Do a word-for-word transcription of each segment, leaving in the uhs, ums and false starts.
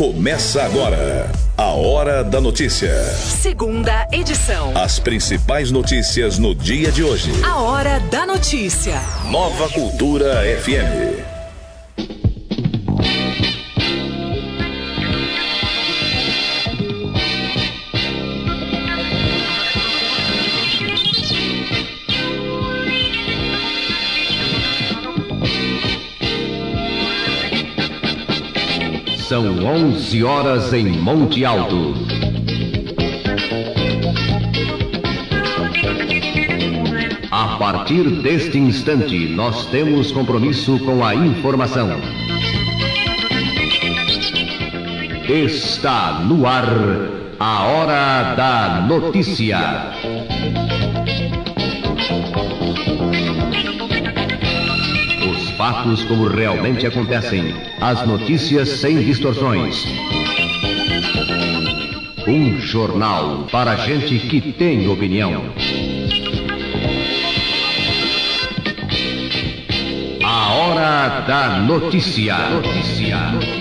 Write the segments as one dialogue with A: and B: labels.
A: Começa agora a Hora da Notícia.
B: Segunda edição.
A: As principais notícias no dia de hoje.
B: A Hora da Notícia.
A: Nova Cultura F M.
C: São onze horas em Monte Alto. A partir deste instante, nós temos compromisso com a informação. Está no ar a Hora da Notícia. Fatos como realmente acontecem. As notícias sem distorções. Um jornal para gente que tem opinião. A Hora da Notícia. Notícia.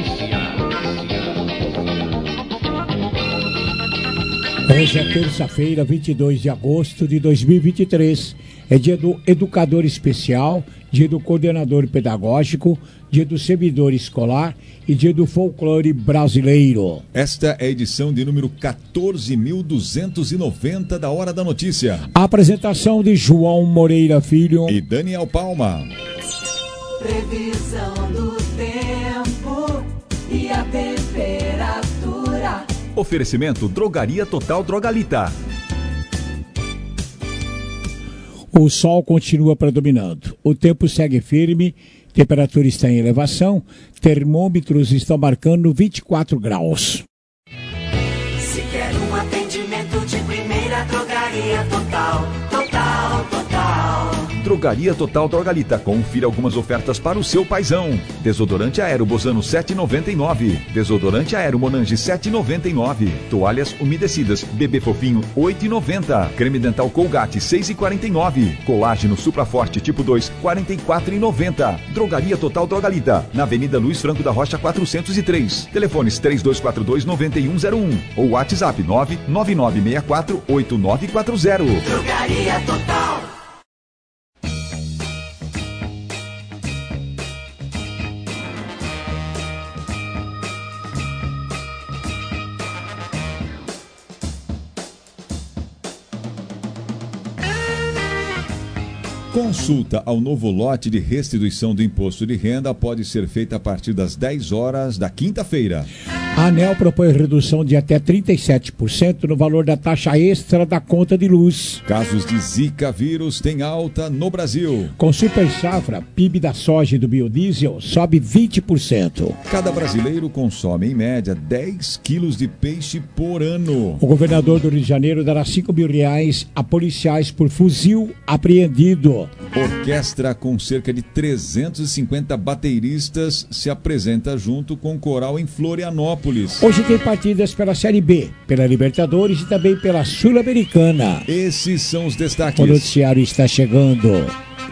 D: Hoje é terça-feira, vinte e dois de agosto de dois mil e vinte e três. É dia do educador especial, dia do coordenador pedagógico, dia do servidor escolar e dia do folclore brasileiro.
E: Esta é a edição de número quatorze mil duzentos e noventa da Hora da Notícia.
D: A apresentação de João Moreira Filho
E: e Daniel Palma.
F: Previsão do tempo e a temperatura.
E: Oferecimento Drogaria Total Drogalita.
D: O sol continua predominando. O tempo segue firme, temperatura está em elevação, termômetros estão marcando vinte e quatro graus.
F: Se quer um atendimento de primeira, Drogaria Total, Total, Total.
E: Drogaria Total Drogalita. Confira algumas ofertas para o seu paizão. Desodorante Aero Bozano sete reais e noventa e nove centavos. Desodorante Aero Monange sete reais e noventa e nove centavos. Toalhas umedecidas Bebê Fofinho oito reais e noventa centavos. Creme dental Colgate seis reais e quarenta e nove centavos. Colágeno Supraforte tipo dois quarenta e quatro reais e noventa centavos. Drogaria Total Drogalita. Na Avenida Luiz Franco da Rocha quatrocentos e três. Telefones três dois quatro dois nove um zero um ou WhatsApp nove nove nove seis quatro oito nove quatro zero.
F: Drogaria Total.
E: Consulta ao novo lote de restituição do imposto de renda pode ser feita a partir das dez horas da quinta-feira.
D: A ANEEL propõe redução de até trinta e sete por cento no valor da taxa extra da conta de luz.
E: Casos de Zika vírus têm alta no Brasil.
D: Com Super Safra, P I B da soja e do biodiesel sobe vinte por cento.
E: Cada brasileiro consome, em média, dez quilos de peixe por ano.
D: O governador do Rio de Janeiro dará cinco mil reais a policiais por fuzil apreendido.
E: Orquestra com cerca de trezentos e cinquenta bateristas se apresenta junto com coral em Florianópolis.
D: Hoje tem partidas pela Série B, pela Libertadores e também pela Sul-Americana.
E: Esses são os destaques.
D: O noticiário está chegando.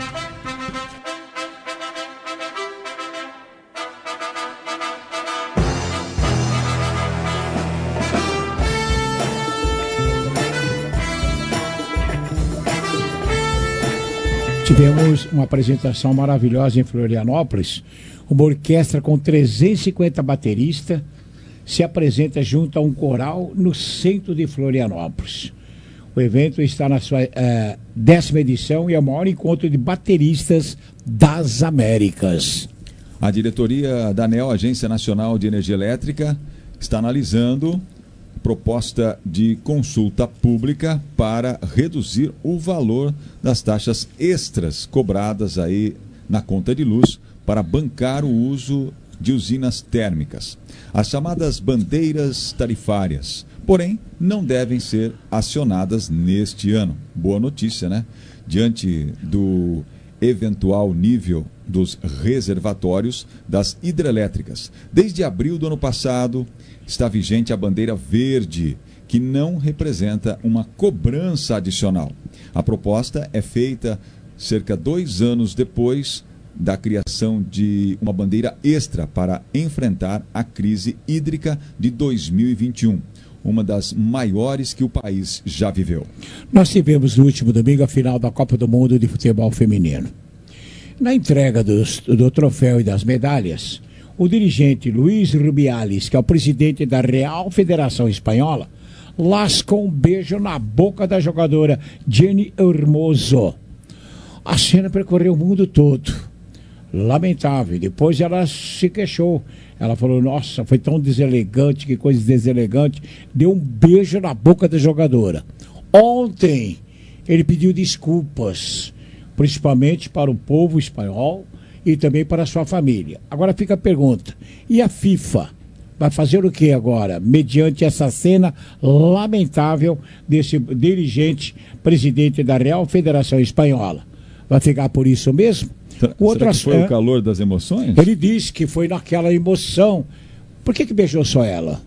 D: Tivemos uma apresentação maravilhosa em Florianópolis. Uma orquestra com trezentos e cinquenta bateristas se apresenta junto a um coral no centro de Florianópolis. O evento está na sua uh, décima edição e é o maior encontro de bateristas das Américas.
E: A diretoria da ANEEL, Agência Nacional de Energia Elétrica, está analisando proposta de consulta pública para reduzir o valor das taxas extras cobradas aí na conta de luz para bancar o uso de usinas térmicas. As chamadas bandeiras tarifárias, porém, não devem ser acionadas neste ano. Boa notícia, né? Diante do eventual nível dos reservatórios das hidrelétricas. Desde abril do ano passado, está vigente a bandeira verde, que não representa uma cobrança adicional. A proposta é feita cerca de dois anos depois da criação de uma bandeira extra para enfrentar a crise hídrica de dois mil e vinte e um, uma das maiores que o país já viveu.
D: Nós tivemos no último domingo a final da Copa do Mundo de Futebol Feminino. Na entrega dos, do troféu e das medalhas, o dirigente Luiz Rubiales, que é o presidente da Real Federação Espanhola, lascou um beijo na boca da jogadora Jenny Hermoso. A cena percorreu o mundo todo. Lamentável. Depois ela se queixou. Ela falou, nossa, foi tão deselegante, que coisa deselegante. Deu um beijo na boca da jogadora. Ontem, ele pediu desculpas, principalmente para o povo espanhol e também para a sua família. Agora fica a pergunta, e a FIFA vai fazer o que agora, mediante essa cena lamentável desse dirigente, presidente da Real Federação Espanhola? Vai ficar por isso mesmo?
E: Será,
D: o outro
E: será que foi
D: é,
E: o calor das emoções?
D: Ele disse que foi naquela emoção. Por que que beijou só ela?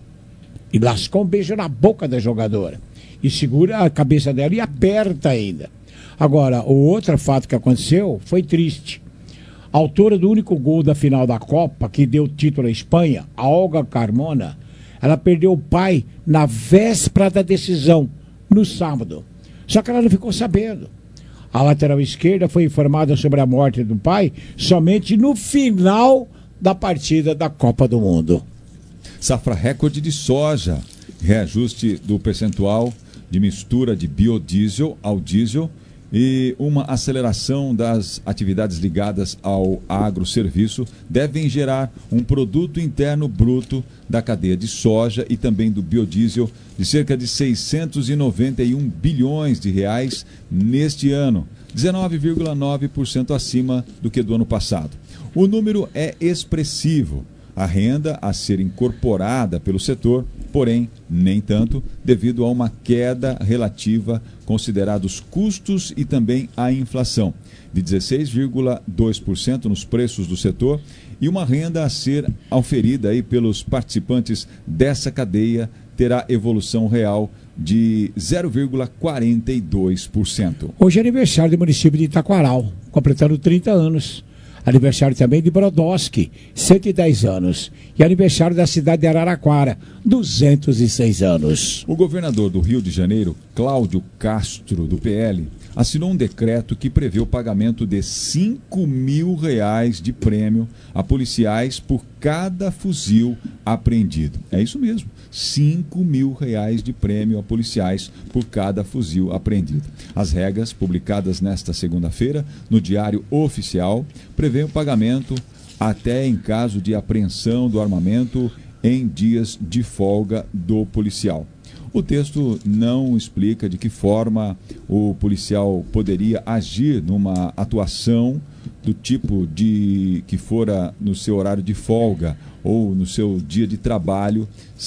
D: E lascou um beijo na boca da jogadora. E segura a cabeça dela e aperta ainda. Agora, o outro fato que aconteceu foi triste. A autora do único gol da final da Copa, que deu título à Espanha, a Olga Carmona, ela perdeu o pai na véspera da decisão, no sábado. Só que ela não ficou sabendo. A lateral esquerda foi informada sobre a morte do pai somente no final da partida da Copa do Mundo.
E: Safra recorde de soja, reajuste do percentual de mistura de biodiesel ao diesel e uma aceleração das atividades ligadas ao agroserviço devem gerar um produto interno bruto da cadeia de soja e também do biodiesel de cerca de seiscentos e noventa e um bilhões de reais neste ano, dezenove vírgula nove por cento acima do que do ano passado. O número é expressivo. A renda a ser incorporada pelo setor, porém, nem tanto, devido a uma queda relativa considerados custos e também a inflação, de dezesseis vírgula dois por cento nos preços do setor e uma renda a ser auferida aí pelos participantes dessa cadeia terá evolução real de zero vírgula quarenta e dois por cento.
D: Hoje é aniversário do município de Itaquaral, completando trinta anos. Aniversário também de Brodowski, cento e dez anos. E aniversário da cidade de Araraquara, duzentos e seis anos.
E: O governador do Rio de Janeiro, Cláudio Castro, do P L, assinou um decreto que prevê o pagamento de cinco mil reais de prêmio a policiais por cada fuzil apreendido. É isso mesmo, cinco mil reais de prêmio a policiais por cada fuzil apreendido. As regras, publicadas nesta segunda-feira no Diário Oficial, prevêem o pagamento até em caso de apreensão do armamento em dias de folga do policial. O texto não explica de que forma o policial poderia agir numa atuação do tipo de que fora no seu horário de folga ou no seu dia de trabalho,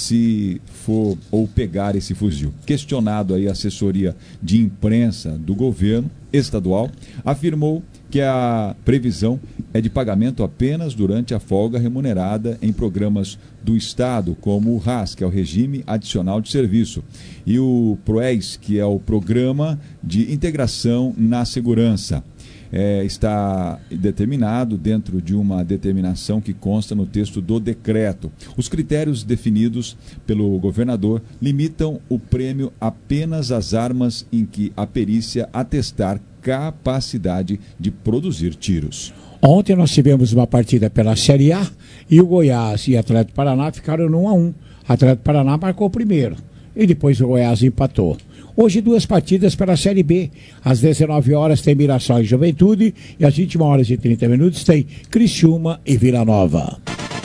E: se for ou pegar esse fuzil. Questionado aí a assessoria de imprensa do governo estadual, afirmou que a previsão é de pagamento apenas durante a folga remunerada em programas do Estado, como o R A S, que é o Regime Adicional de Serviço, e o PROES, que é o Programa de Integração na Segurança. É, está determinado dentro de uma determinação que consta no texto do decreto. Os critérios definidos pelo governador limitam o prêmio apenas às armas em que a perícia atestar capacidade de produzir tiros.
D: Ontem nós tivemos uma partida pela Série A e o Goiás e o Atlético Paraná ficaram no um a um. O Atlético Paraná marcou o primeiro e depois o Goiás empatou. Hoje duas partidas pela Série B. Às dezenove horas tem Mirassol e Juventude e às vinte e uma horas e trinta minutos tem Criciúma e Vila Nova.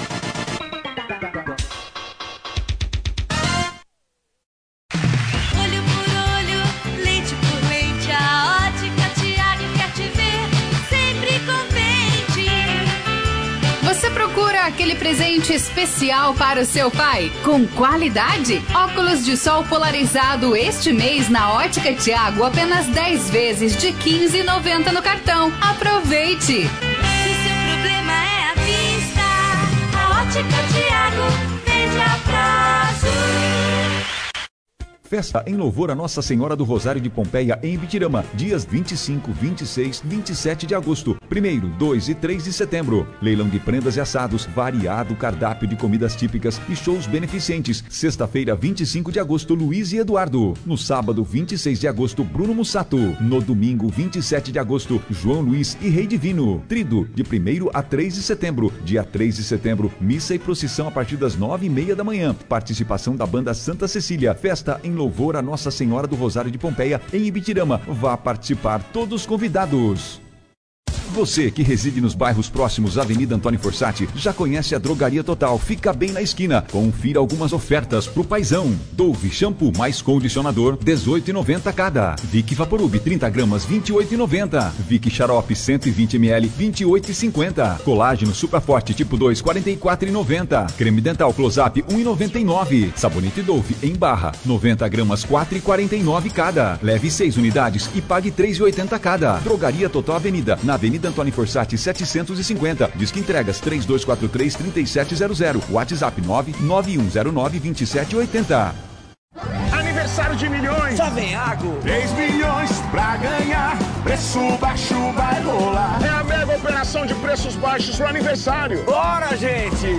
G: Olho por olho, leite por leite, a Ótica Tiago quer te ver sempre contente.
B: Você procura aquele presente especial para o seu pai? Com qualidade? Óculos de sol polarizado este mês na Ótica Tiago, apenas dez vezes de quinze reais e noventa centavos no cartão. Aproveite!
G: Se seu problema é a vista, a Ótica Tiago vende a prazo.
E: Festa em louvor a Nossa Senhora do Rosário de Pompeia em Ibitirama, dias vinte e cinco, vinte e seis, vinte e sete de agosto, primeiro, dois e três de setembro. Leilão de prendas e assados, variado cardápio de comidas típicas e shows beneficentes. Sexta-feira, vinte e cinco de agosto, Luiz e Eduardo. No sábado, vinte e seis de agosto, Bruno Mussato. No domingo, vinte e sete de agosto, João Luiz e Rei Divino. Trido, de primeiro a três de setembro. Dia três de setembro, missa e procissão a partir das nove e meia da manhã. Participação da banda Santa Cecília. Festa em louvor a Nossa Senhora do Rosário de Pompeia em Ibitirama. Vá participar, todos convidados. Você que reside nos bairros próximos à Avenida Antônio Fossati já conhece a Drogaria Total. Fica bem na esquina. Confira algumas ofertas pro paizão. Dove shampoo mais condicionador, dezoito reais e noventa centavos cada. Vic Vaporub trinta gramas, vinte e oito reais e noventa centavos. Vic Xarope cento e vinte mililitros, vinte e oito reais e cinquenta centavos. Colágeno Supra Forte tipo dois, quarenta e quatro reais e noventa centavos. Creme Dental Close-Up um real e noventa e nove centavos. Sabonete Dove em barra, noventa gramas, quatro reais e quarenta e nove centavos cada. Leve seis unidades e pague três reais e oitenta centavos cada. Drogaria Total Avenida, na Avenida Antônio Fossati setecentos e cinquenta. Disque entregas três dois quatro três, três sete zero zero. WhatsApp nove nove um zero nove, dois sete oito zero.
H: Aniversário de milhões.
F: Savenhago.
H: três milhões pra ganhar. Preço baixo vai rolar. É a mega operação de preços baixos pro aniversário.
F: Bora, gente.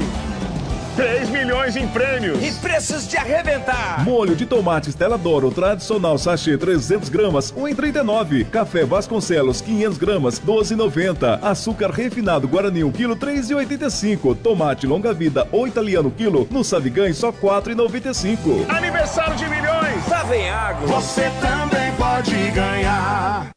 H: três milhões em prêmios.
F: E preços de arrebentar.
A: Molho de tomate Stella D'Oro tradicional sachê trezentos gramas, um real e trinta e nove. Café Vasconcelos quinhentos gramas, doze reais e noventa. Açúcar refinado Guarani um quilo, três reais e oitenta e cinco. Tomate longa vida ou italiano quilo no Savigães só quatro reais e noventa e cinco.
H: Aniversário de milhões.
F: Savenhago.
H: Você também pode ganhar.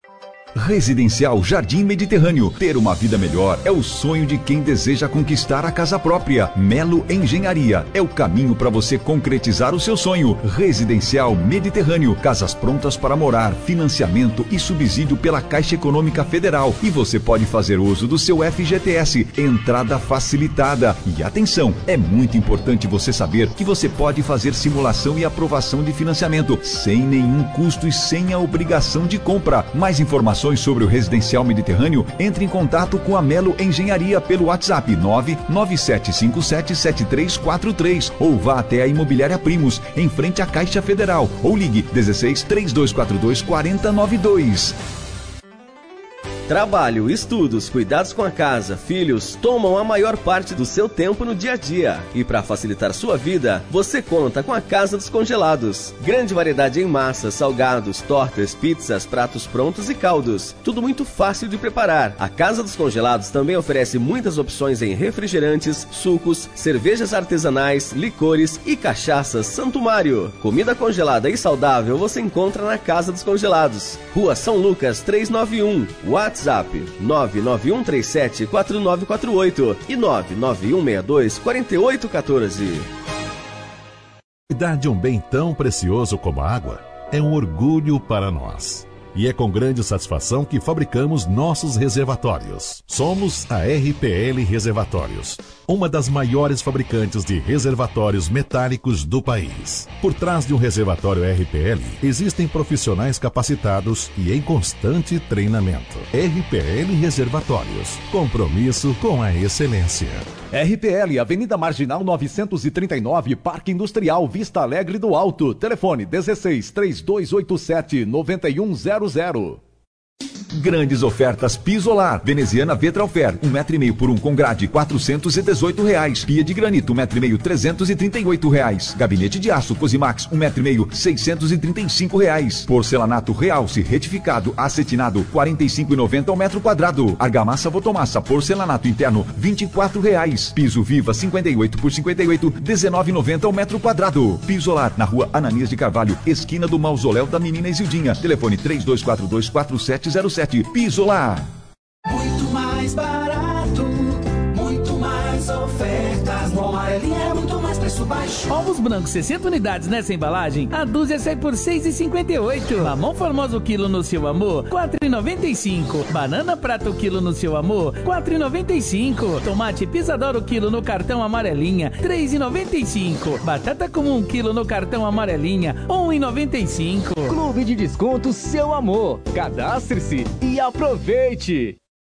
E: Residencial Jardim Mediterrâneo. Ter uma vida melhor é o sonho de quem deseja conquistar a casa própria. Melo Engenharia é o caminho para você concretizar o seu sonho. Residencial Mediterrâneo. Casas prontas para morar, financiamento e subsídio pela Caixa Econômica Federal. E você pode fazer uso do seu F G T S. Entrada facilitada. E atenção, é muito importante você saber que você pode fazer simulação e aprovação de financiamento sem nenhum custo e sem a obrigação de compra. Mais informações sobre o Residencial Mediterrâneo, entre em contato com a Melo Engenharia pelo WhatsApp nove nove sete cinco sete, sete três quatro três ou vá até a Imobiliária Primos, em frente à Caixa Federal, ou ligue dezesseis, três dois quatro dois, quatro zero nove dois.
I: Trabalho, estudos, cuidados com a casa, filhos tomam a maior parte do seu tempo no dia a dia. E para facilitar sua vida, você conta com a Casa dos Congelados. Grande variedade em massas, salgados, tortas, pizzas, pratos prontos e caldos. Tudo muito fácil de preparar. A Casa dos Congelados também oferece muitas opções em refrigerantes, sucos, cervejas artesanais, licores e cachaças Santo Mário. Comida congelada e saudável você encontra na Casa dos Congelados. Rua São Lucas trezentos e noventa e um. WhatsApp nove nove um três sete, quatro nove quatro oito e nove nove um seis dois, quatro oito um quatro.
J: Cuidar de um bem tão precioso como a água é um orgulho para nós. E é com grande satisfação que fabricamos nossos reservatórios. Somos a R P L Reservatórios, uma das maiores fabricantes de reservatórios metálicos do país. Por trás de um reservatório R P L, existem profissionais capacitados e em constante treinamento. R P L Reservatórios, compromisso com a excelência.
K: R P L, Avenida Marginal novecentos e trinta e nove, Parque Industrial Vista Alegre do Alto. Telefone dezesseis, três dois oito sete, nove um zero zero.
E: Grandes ofertas Pisolar. Veneziana Vetralfer, um metro e meio por um com grade, quatrocentos e dezoito reais. Pia de granito, um metro e meio, trezentos e trinta e oito reais. Gabinete de aço Cosimax, um metro e meio, seiscentos e trinta e cinco reais. Porcelanato Realce, retificado, acetinado, quarenta e cinco reais e noventa centavos ao metro quadrado. Argamassa Votomassa, porcelanato interno, vinte e quatro reais. Piso Viva, cinquenta e oito por cinquenta e oito, dezenove reais e noventa centavos ao metro quadrado. Pisolar, na rua Ananias de Carvalho, esquina do Mausoléu da Menina Isildinha. Telefone três dois quatro dois, quatro sete zero sete. Pisolar.
F: Muito mais barato, muito mais ofertas. No Amarelinha é muito mais preço baixo.
L: Ovos brancos sessenta unidades nessa embalagem, a dúzia sai por seis reais e cinquenta e oito centavos. Mamão formoso quilo no Seu Amor, quatro reais e noventa e cinco centavos. Banana prata quilo no Seu Amor, quatro reais e noventa e cinco centavos. Tomate Pisadoro quilo no cartão Amarelinha, três reais e noventa e cinco centavos. Batata comum quilo no cartão Amarelinha, um real e noventa e cinco centavos.
M: Clube de Desconto Seu Amor. Cadastre-se e aproveite!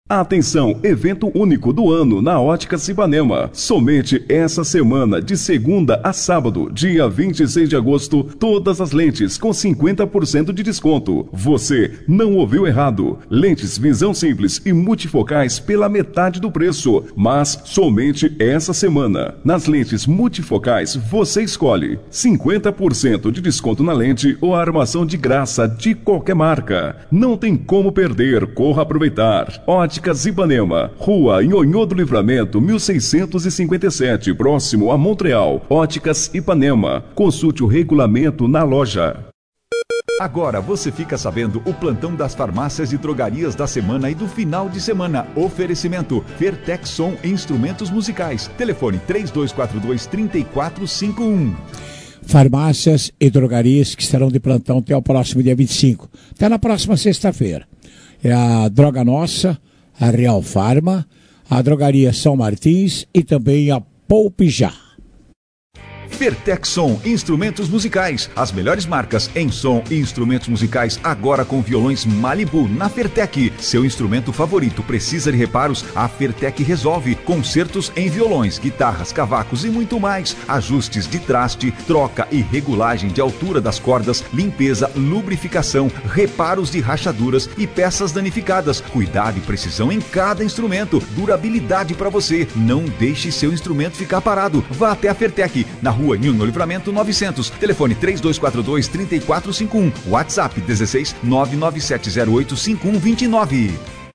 A: Atenção, evento único do ano na Óticas Ipanema. Somente essa semana, de segunda a sábado, dia vinte e seis de agosto, todas as lentes com cinquenta por cento de desconto. Você não ouviu errado. Lentes visão simples e multifocais pela metade do preço, mas somente essa semana. Nas lentes multifocais, você escolhe cinquenta por cento de desconto na lente ou a armação de graça de qualquer marca. Não tem como perder, corra aproveitar. Óticas Óticas Ipanema, Rua Nhonhô do Livramento, mil seiscentos e cinquenta e sete, próximo a Montreal. Óticas Ipanema. Consulte o regulamento na loja.
M: Agora você fica sabendo o plantão das farmácias e drogarias da semana e do final de semana. Oferecimento Fertex Som Instrumentos Musicais. Telefone três dois quatro dois, três quatro cinco um.
D: Farmácias e drogarias que estarão de plantão até o próximo dia vinte e cinco. Até na próxima sexta-feira. É a Droga Nossa, a Real Farma, a Drogaria São Martins e também a Poupijá.
M: Fertex Som Instrumentos Musicais. As melhores marcas em som e instrumentos musicais agora com violões Malibu na Fertec. Seu instrumento favorito precisa de reparos? A Fertec resolve. Concertos em violões, guitarras, cavacos e muito mais. Ajustes de traste, troca e regulagem de altura das cordas, limpeza, lubrificação, reparos de rachaduras e peças danificadas. Cuidado e precisão em cada instrumento. Durabilidade para você. Não deixe seu instrumento ficar parado. Vá até a Fertec, na rua Nhonhô Livramento novecentos, telefone três dois quatro dois, três quatro cinco um, WhatsApp dezesseis, nove nove sete zero oito, cinco um dois nove.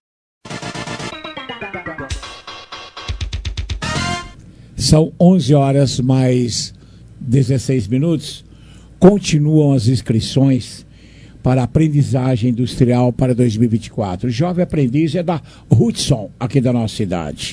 D: São onze horas mais dezesseis minutos. Continuam as inscrições para a aprendizagem industrial para dois mil e vinte e quatro. O jovem aprendiz é da Hudson, aqui da nossa cidade.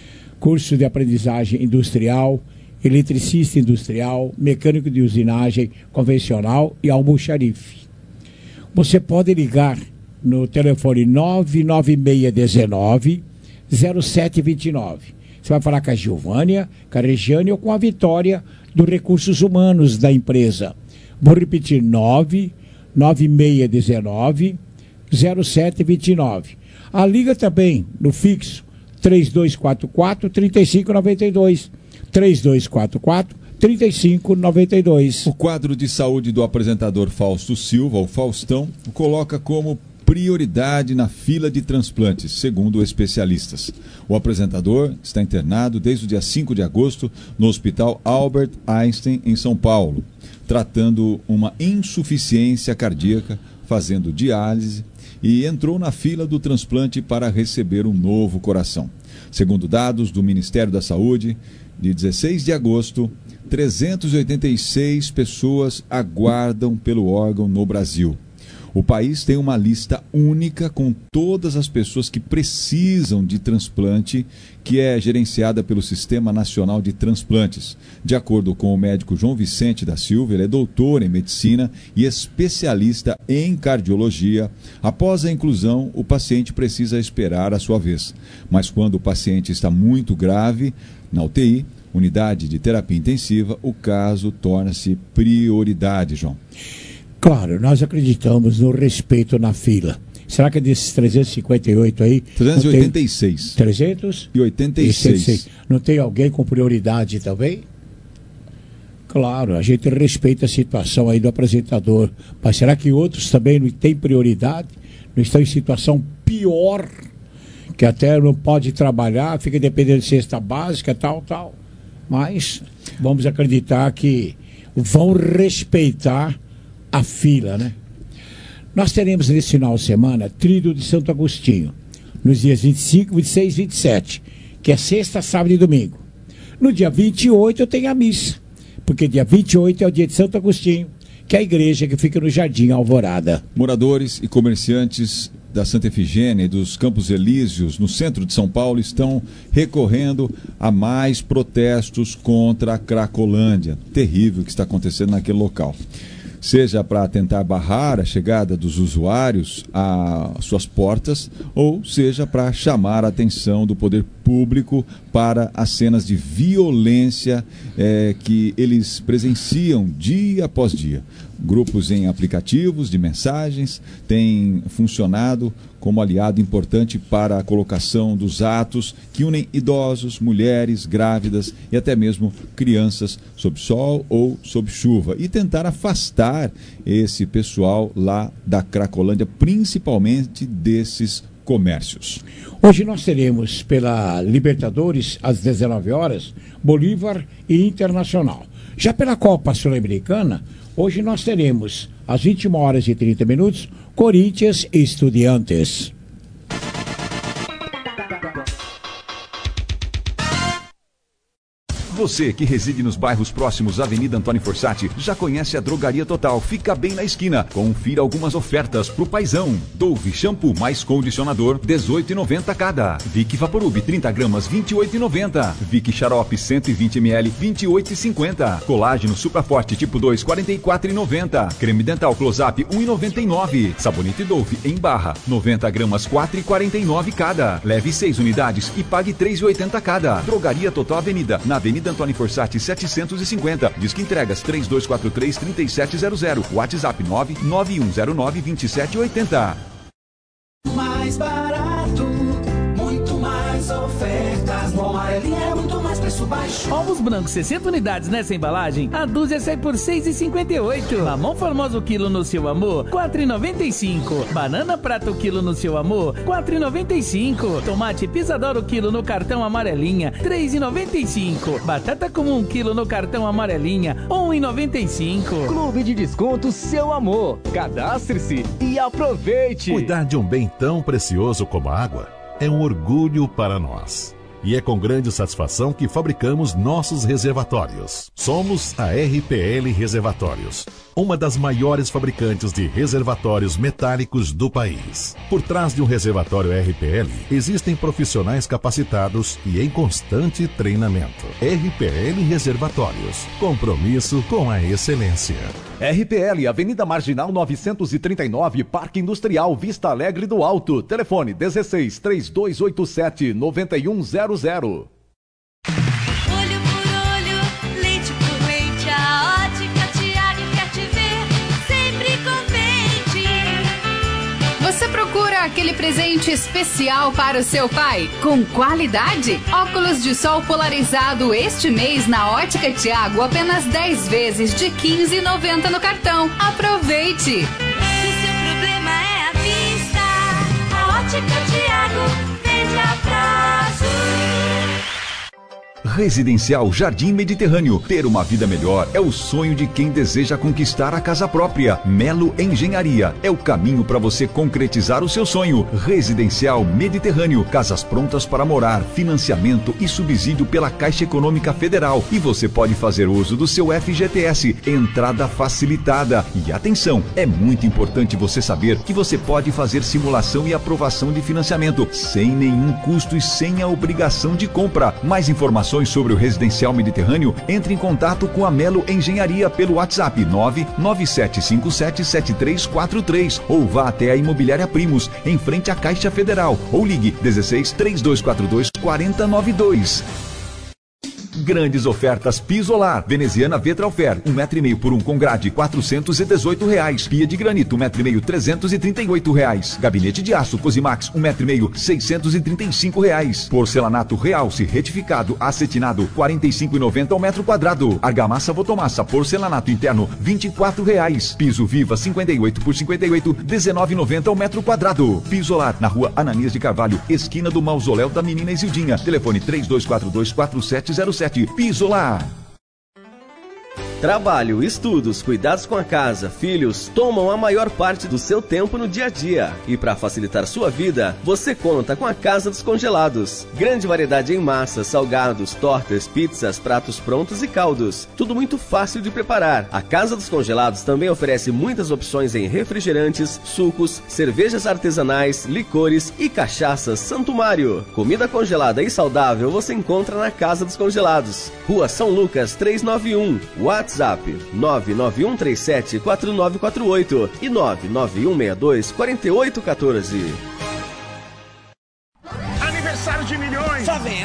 D: Curso de aprendizagem industrial, eletricista industrial, mecânico de usinagem convencional e almoxarife. Você pode ligar no telefone nove nove seis um nove, zero sete dois nove. Você vai falar com a Giovânia, com a Regiane ou com a Vitória do Recursos Humanos da empresa. Vou repetir, nove nove seis um nove, zero sete dois nove. A liga também no fixo três dois quatro quatro, três cinco nove dois. três dois quatro quatro, três cinco nove dois.
E: O quadro de saúde do apresentador Fausto Silva, o Faustão, o coloca como prioridade na fila de transplantes, segundo especialistas. O apresentador está internado desde o dia cinco de agosto no Hospital Albert Einstein, em São Paulo, tratando uma insuficiência cardíaca, fazendo diálise e entrou na fila do transplante para receber um novo coração. Segundo dados do Ministério da Saúde, de dezesseis de agosto, trezentas e oitenta e seis pessoas aguardam pelo órgão no Brasil. O país tem uma lista única com todas as pessoas que precisam de transplante, que é gerenciada pelo Sistema Nacional de Transplantes. De acordo com o médico João Vicente da Silva, ele é doutor em medicina e especialista em cardiologia. Após a inclusão, o paciente precisa esperar a sua vez. Mas quando o paciente está muito grave, na U T I, unidade de terapia intensiva, o caso torna-se prioridade, João.
D: Claro, nós acreditamos no respeito na fila. Será que desses trezentos e cinquenta e oito aí...
E: trezentos e oitenta e seis.
D: trezentos
E: e oitenta e seis.
D: Não tem alguém com prioridade também? Claro, a gente respeita a situação aí do apresentador. Mas será que outros também não têm prioridade? Não estão em situação pior? Que até não pode trabalhar, fica dependendo de cesta básica, tal, tal. Mas vamos acreditar que vão respeitar a fila, né? Nós teremos nesse final de semana Tríduo de Santo Agostinho, nos dias vinte e cinco, vinte e seis e vinte e sete, que é sexta, sábado e domingo. No dia vinte e oito eu tenho a missa, porque dia vinte e oito é o dia de Santo Agostinho, que é a igreja que fica no Jardim Alvorada.
E: Moradores e comerciantes da Santa Efigênia e dos Campos Elíseos, no centro de São Paulo, estão recorrendo a mais protestos contra a Cracolândia, terrível que está acontecendo naquele local. Seja para tentar barrar a chegada dos usuários às suas portas, ou seja para chamar a atenção do poder público para as cenas de violência é, que eles presenciam dia após dia. Grupos em aplicativos de mensagens têm funcionado como aliado importante para a colocação dos atos que unem idosos, mulheres, grávidas e até mesmo crianças sob sol ou sob chuva e tentar afastar esse pessoal lá da Cracolândia, principalmente desses comércios.
D: Hoje nós teremos pela Libertadores às dezenove horas, Bolívar e Internacional. Já pela Copa Sul-Americana, hoje nós teremos às vinte e uma horas e trinta minutos, Corinthians e Estudiantes.
M: Você que reside nos bairros próximos à Avenida Antônio Fossati já conhece a Drogaria Total. Fica bem na esquina. Confira algumas ofertas pro paizão. Dove shampoo mais condicionador, dezoito reais e noventa centavos cada. Vic Vaporub trinta gramas, vinte e oito reais e noventa centavos. Vic Xarope cento e vinte mililitros, vinte e oito reais e cinquenta centavos. Colágeno Supra Forte tipo dois, quarenta e quatro reais e noventa centavos. Creme Dental Close-Up um real e noventa e nove centavos. Sabonete Dove em barra, noventa gramas, quatro reais e quarenta e nove centavos cada. Leve seis unidades e pague três reais e oitenta centavos cada. Drogaria Total Avenida, na Avenida Antônio Fossati setecentos e cinquenta. Disque entregas três dois quatro três, três sete zero zero. WhatsApp nove nove um zero nove, dois sete oito zero.
F: Mais barato, muito mais ofertas. No Amarelinha é muito mais preço baixo.
L: Ovos brancos sessenta unidades nessa embalagem, a dúzia sai por seis reais e cinquenta e oito centavos. Mamão formoso o quilo no Seu Amor, quatro reais e noventa e cinco centavos. Banana prata o quilo no Seu Amor, quatro reais e noventa e cinco centavos. Tomate Pisador o quilo no cartão Amarelinha, três reais e noventa e cinco centavos. Batata comum um quilo no cartão Amarelinha, um real e noventa e cinco centavos.
N: Clube de Descontos Seu Amor. Cadastre-se e aproveite.
J: Cuidar de um bem tão precioso como a água é um orgulho para nós. E é com grande satisfação que fabricamos nossos reservatórios. Somos a R P L Reservatórios, uma das maiores fabricantes de reservatórios metálicos do país. Por trás de um reservatório R P L, existem profissionais capacitados e em constante treinamento. R P L Reservatórios, compromisso com a excelência.
K: R P L, Avenida Marginal novecentos e trinta e nove, Parque Industrial Vista Alegre do Alto. Telefone dezesseis, três dois oito sete, nove um zero zero.
G: Olho por olho, leite por leite, a Ótica Tiago quer te ver sempre contente.
B: Você procura aquele presente especial para o seu pai? Com qualidade? Óculos de sol polarizado este mês na Ótica Tiago, apenas dez vezes de quinze reais e noventa centavos no cartão. Aproveite!
G: Se seu problema é a vista, a Ótica Tiago vende a prazo.
M: Residencial Jardim Mediterrâneo. Ter uma vida melhor é o sonho de quem deseja conquistar a casa própria. Melo Engenharia é o caminho para você concretizar o seu sonho. Residencial Mediterrâneo. Casas prontas para morar, financiamento e subsídio pela Caixa Econômica Federal. E você pode fazer uso do seu F G T S. Entrada facilitada. E atenção, é muito importante você saber que você pode fazer simulação e aprovação de financiamento sem nenhum custo e sem a obrigação de compra. Mais informações sobre o Residencial Mediterrâneo, entre em contato com a Melo Engenharia pelo WhatsApp nove nove sete cinco sete, sete três quatro três ou vá até a Imobiliária Primos, em frente à Caixa Federal, ou ligue dezesseis, três dois quatro dois, quatro zero nove dois. Grandes ofertas Pisolar. Veneziana Vetralfer, um metro e meio por um com grade, quatrocentos e dezoito reais. Pia de granito, um metro e meio, trezentos e trinta e oito reais. Gabinete de aço Cosimax, um metro e meio, seiscentos e trinta e cinco reais. Porcelanato Realce retificado, acetinado, quarenta e cinco reais e noventa centavos ao metro quadrado. Argamassa Votomassa, porcelanato interno, vinte e quatro reais. Piso Viva, cinquenta e oito por cinquenta e oito, dezenove reais e noventa centavos ao metro quadrado. Pisolar, na rua Ananias de Carvalho, esquina do Mausoléu da Menina Isildinha. Telefone três dois quatro dois, quatro sete zero sete. Pisolar.
I: Trabalho, estudos, cuidados com a casa, filhos tomam a maior parte do seu tempo no dia a dia. E para facilitar sua vida, você conta com a Casa dos Congelados. Grande variedade em massas, salgados, tortas, pizzas, pratos prontos e caldos. Tudo muito fácil de preparar. A Casa dos Congelados também oferece muitas opções em refrigerantes, sucos, cervejas artesanais, licores e cachaças Santo Mário. Comida congelada e saudável você encontra na Casa dos Congelados. Rua São Lucas trezentos e noventa e um. WhatsApp nove nove um três sete, quatro nove quatro oito e nove nove um seis dois, quatro oito um quatro.
H: Aniversário de milhões.
O: Só vem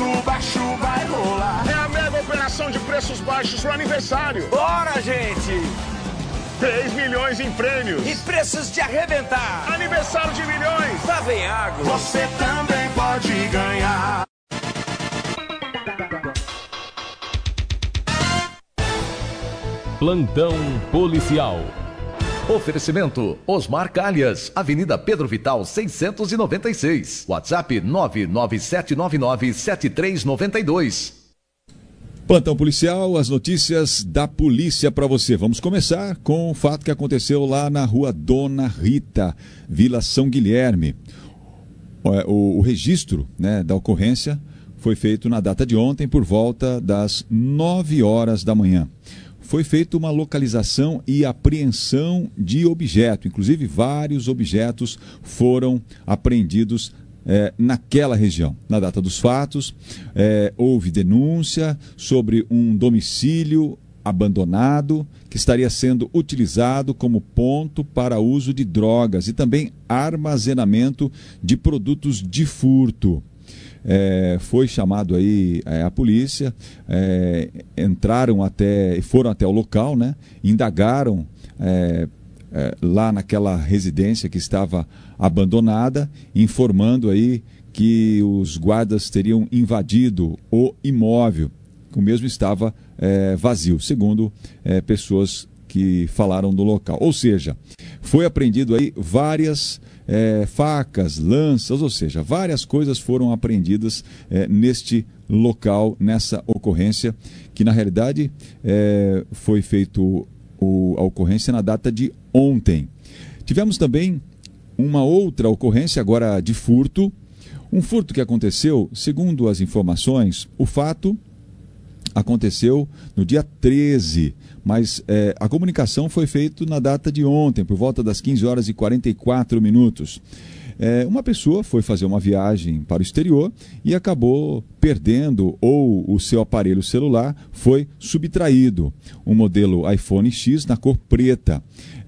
H: baixo vai rolar. É a mega operação de preços baixos pro aniversário.
O: Bora, gente!
H: três milhões em prêmios.
O: E preços de arrebentar.
H: Aniversário de milhões.
O: Lá vem água.
H: Você também pode ganhar.
K: Plantão policial. Oferecimento Osmar Calhas, Avenida Pedro Vital seiscentos e noventa e seis. WhatsApp nove nove sete nove nove sete três nove dois.
E: Plantão policial, as notícias da polícia para você. Vamos começar com o fato que aconteceu lá na rua Dona Rita, Vila São Guilherme. O, o, o registro, né, da ocorrência foi feito na data de ontem por volta das nove horas da manhã. Foi feita uma localização e apreensão de objeto. Inclusive, vários objetos foram apreendidos é, naquela região. Na data dos fatos, é, houve denúncia sobre um domicílio abandonado que estaria sendo utilizado como ponto para uso de drogas e também armazenamento de produtos de furto. É, foi chamado aí é, a polícia, é, entraram até, foram até o local, né? Indagaram é, é, lá naquela residência que estava abandonada, informando aí que os guardas teriam invadido o imóvel, que o mesmo estava é, vazio, segundo é, pessoas que falaram do local. Ou seja, foi apreendido aí várias É, facas, lanças, ou seja, várias coisas foram apreendidas é, neste local, nessa ocorrência, que na realidade é, foi feito o, a ocorrência na data de ontem. Tivemos também uma outra ocorrência agora de furto, um furto que aconteceu, segundo as informações, o fato aconteceu no dia treze, mas é, a comunicação foi feita na data de ontem, por volta das quinze horas e quarenta e quatro minutos. É, uma pessoa foi fazer uma viagem para o exterior e acabou perdendo, ou o seu aparelho celular foi subtraído. Um modelo iPhone X na cor preta.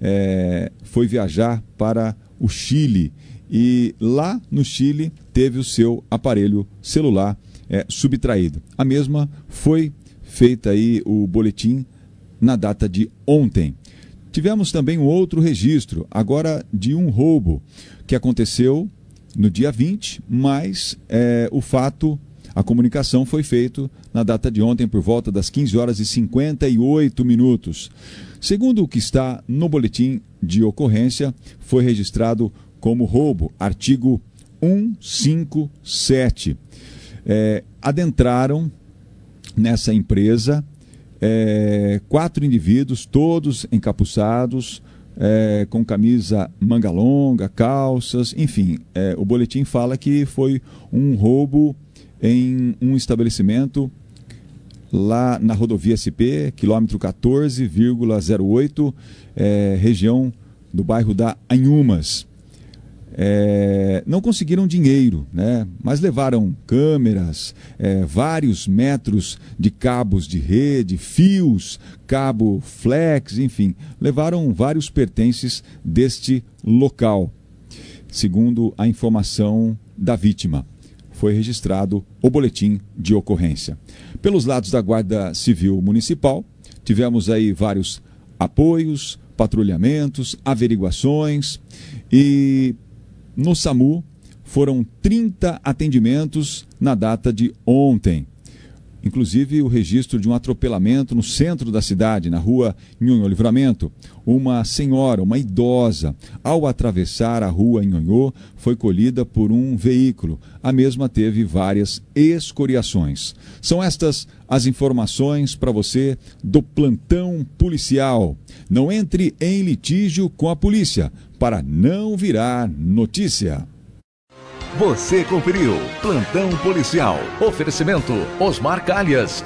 E: É, foi viajar para o Chile e lá no Chile teve o seu aparelho celular é, subtraído. A mesma foi feita aí o boletim na data de ontem. Tivemos também um outro registro, agora de um roubo, que aconteceu no dia vinte, mas é, o fato, a comunicação foi feita na data de ontem por volta das quinze horas e cinquenta e oito minutos. Segundo o que está no boletim de ocorrência, foi registrado como roubo, artigo cento e cinquenta e sete. É, adentraram nessa empresa É, quatro indivíduos, todos encapuçados, é, com camisa manga longa, calças, enfim. É, o boletim fala que foi um roubo em um estabelecimento lá na rodovia S P, quilômetro quatorze vírgula zero oito, é, região do bairro da Anhumas. É, não conseguiram dinheiro, né? Mas levaram câmeras, é, vários metros de cabos de rede, fios, cabo flex, enfim, levaram vários pertences deste local. Segundo a informação da vítima, foi registrado o boletim de ocorrência. Pelos lados da Guarda Civil Municipal, tivemos aí vários apoios, patrulhamentos, averiguações e no SAMU foram trinta atendimentos na data de ontem. Inclusive o registro de um atropelamento no centro da cidade, na rua Nhonhô Livramento. Uma senhora, uma idosa, ao atravessar a rua Nhonhô, foi colhida por um veículo. A mesma teve várias escoriações. São estas as informações para você do plantão policial. Não entre em litígio com a polícia, para não virar notícia.
K: Você conferiu Plantão Policial. Oferecimento Osmar Calhas.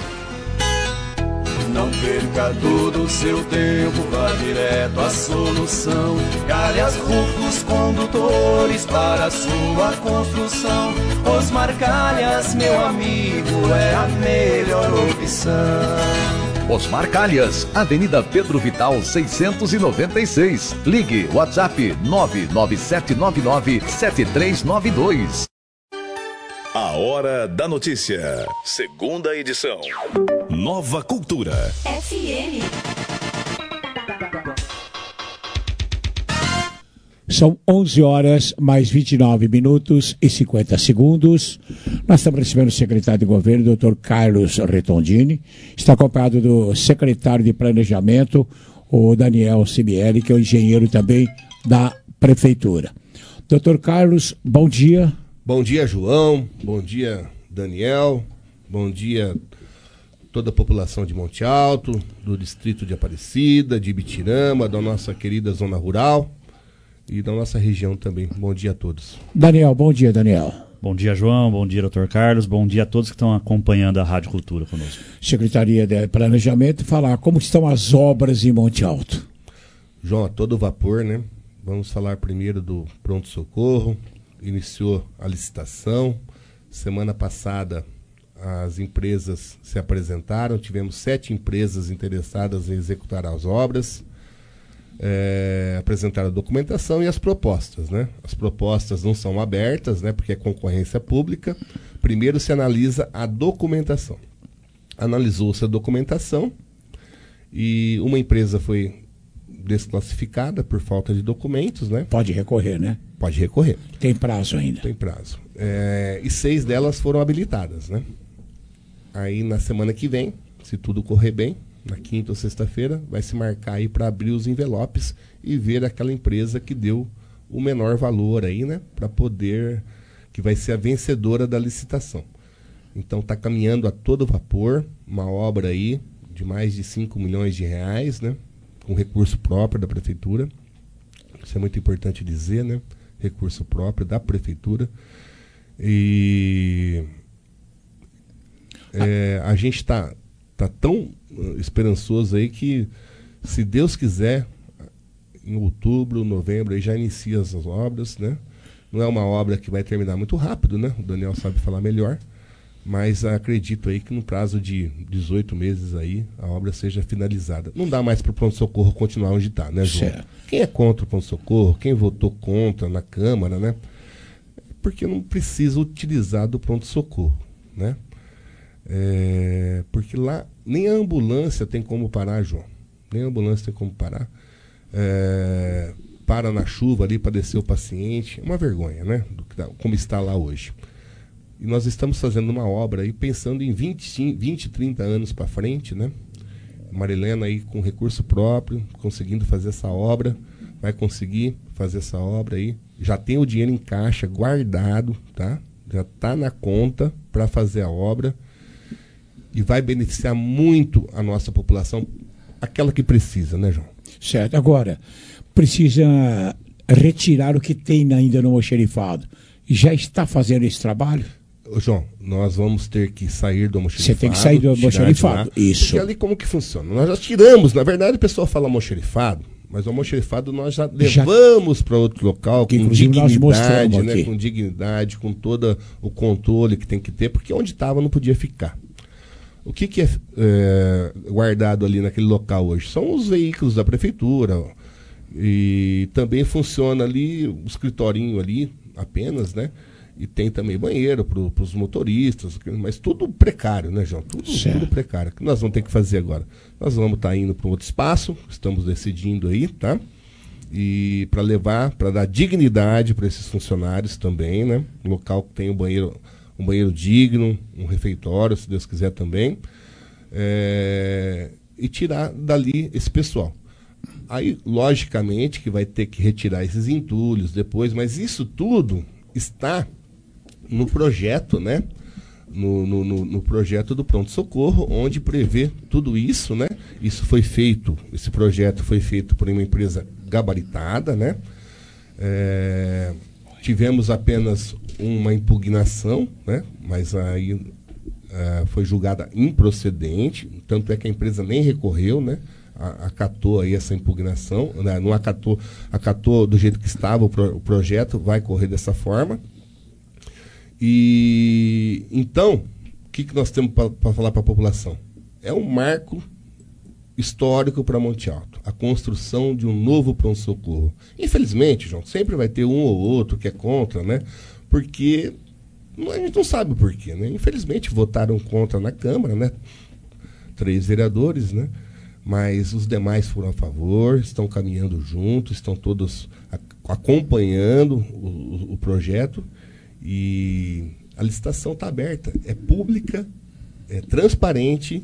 F: Não perca todo o seu tempo, vá direto à solução. Calhas Rufos Condutores para a sua construção. Osmar Calhas, meu amigo, é a melhor opção.
K: Osmar Calhas, Avenida Pedro Vital seiscentos e noventa e seis. Ligue WhatsApp nove nove sete nove nove sete três nove dois.
A: A Hora da Notícia. Segunda edição. Nova Cultura.
B: F M.
D: São onze horas, mais vinte e nove minutos e cinquenta segundos. Nós estamos recebendo o secretário de governo, doutor Carlos Retondini. Está acompanhado do secretário de planejamento, o Daniel Sibieli, que é o engenheiro também da prefeitura. doutor Carlos, bom dia.
P: Bom dia, João. Bom dia, Daniel. Bom dia toda a população de Monte Alto, do distrito de Aparecida, de Ibitirama, da nossa querida zona rural e da nossa região também. Bom dia a todos.
D: Daniel, bom dia, Daniel.
Q: Bom dia, João. Bom dia, doutor Carlos. Bom dia a todos que estão acompanhando a Rádio Cultura conosco.
D: Secretaria de Planejamento, falar como estão as obras em Monte Alto.
P: João, a todo vapor, né? Vamos falar primeiro do pronto-socorro. Iniciou a licitação. Semana passada as empresas se apresentaram. Tivemos sete empresas interessadas em executar as obras. É, apresentaram a documentação e as propostas, né? As propostas não são abertas, né? Porque é concorrência pública. Primeiro se analisa a documentação. Analisou-se a documentação e uma empresa foi desclassificada por falta de documentos, né?
D: Pode recorrer, né?
P: Pode recorrer.
D: Tem prazo ainda.
P: Tem prazo. É, e seis delas foram habilitadas, né? Aí na semana que vem, se tudo correr bem, na quinta ou sexta-feira, vai se marcar aí para abrir os envelopes e ver aquela empresa que deu o menor valor aí, né? Para poder, que vai ser a vencedora da licitação. Então está caminhando a todo vapor, uma obra aí de mais de cinco milhões de reais, né? Com recurso próprio da prefeitura. Isso é muito importante dizer, né? Recurso próprio da prefeitura. E é, a gente está tá tão esperançoso aí que, se Deus quiser, em outubro, novembro, aí já inicia as obras, né? Não é uma obra que vai terminar muito rápido, né? O Daniel sabe falar melhor, mas acredito aí que no prazo de dezoito meses aí a obra seja finalizada. Não dá mais para o pronto-socorro continuar onde está, né, João? Certo. Quem é contra o pronto-socorro, quem votou contra na Câmara, né? Porque não precisa utilizar do pronto-socorro, né? É, porque lá nem a ambulância tem como parar, João. Nem a ambulância tem como parar. É, para na chuva ali para descer o paciente. É uma vergonha, né? Do que, como está lá hoje. E nós estamos fazendo uma obra aí pensando em vinte, vinte trinta anos para frente, né? Marilena aí com recurso próprio, conseguindo fazer essa obra. Vai conseguir fazer essa obra aí. Já tem o dinheiro em caixa guardado, tá? Já está na conta para fazer a obra. E vai beneficiar muito a nossa população, aquela que precisa, né, João?
D: Certo. Agora, precisa retirar o que tem ainda no almoxerifado. Já está fazendo esse trabalho?
P: Ô, João, nós vamos ter que sair do almoxerifado.
D: Você tem que sair do almoxerifado, isso.
P: Porque ali como que funciona? Nós já tiramos, na verdade o pessoal fala almoxerifado, mas o almoxerifado nós já levamos para outro local,
D: que
P: com
D: dignidade,
P: né, com dignidade, com todo o controle que tem que ter, porque onde estava não podia ficar. O que, que é, é guardado ali naquele local hoje? São os veículos da prefeitura. E também funciona ali o escritorinho ali apenas, né? E tem também banheiro para os motoristas, mas tudo precário, né, João? Tudo, tudo precário. O que nós vamos ter que fazer agora? Nós vamos estar tá indo para um outro espaço, estamos decidindo aí, tá? E para levar, para dar dignidade para esses funcionários também, né? Um local que tem um banheiro... um banheiro digno, um refeitório, se Deus quiser também, é, e tirar dali esse pessoal. Aí, logicamente, que vai ter que retirar esses entulhos depois, mas isso tudo está no projeto, né? No, no, no, no projeto do pronto-socorro, onde prevê tudo isso, né? Isso foi feito, esse projeto foi feito por uma empresa gabaritada, né? É, tivemos apenas uma impugnação, né? Mas aí uh, foi julgada improcedente, tanto é que a empresa nem recorreu, né? A, acatou aí essa impugnação, né? Não acatou, acatou do jeito que estava o, pro, o projeto, vai correr dessa forma. E então, o que, que nós temos para falar para a população? É um marco histórico para Monte Alto, a construção de um novo pronto-socorro. Infelizmente, João, sempre vai ter um ou outro que é contra, né? Porque A gente não sabe o porquê, né? Infelizmente votaram contra na Câmara, né? Três vereadores, né? Mas os demais foram a favor, estão caminhando juntos, estão todos a, acompanhando o, o, o projeto e a licitação está aberta, é pública, é transparente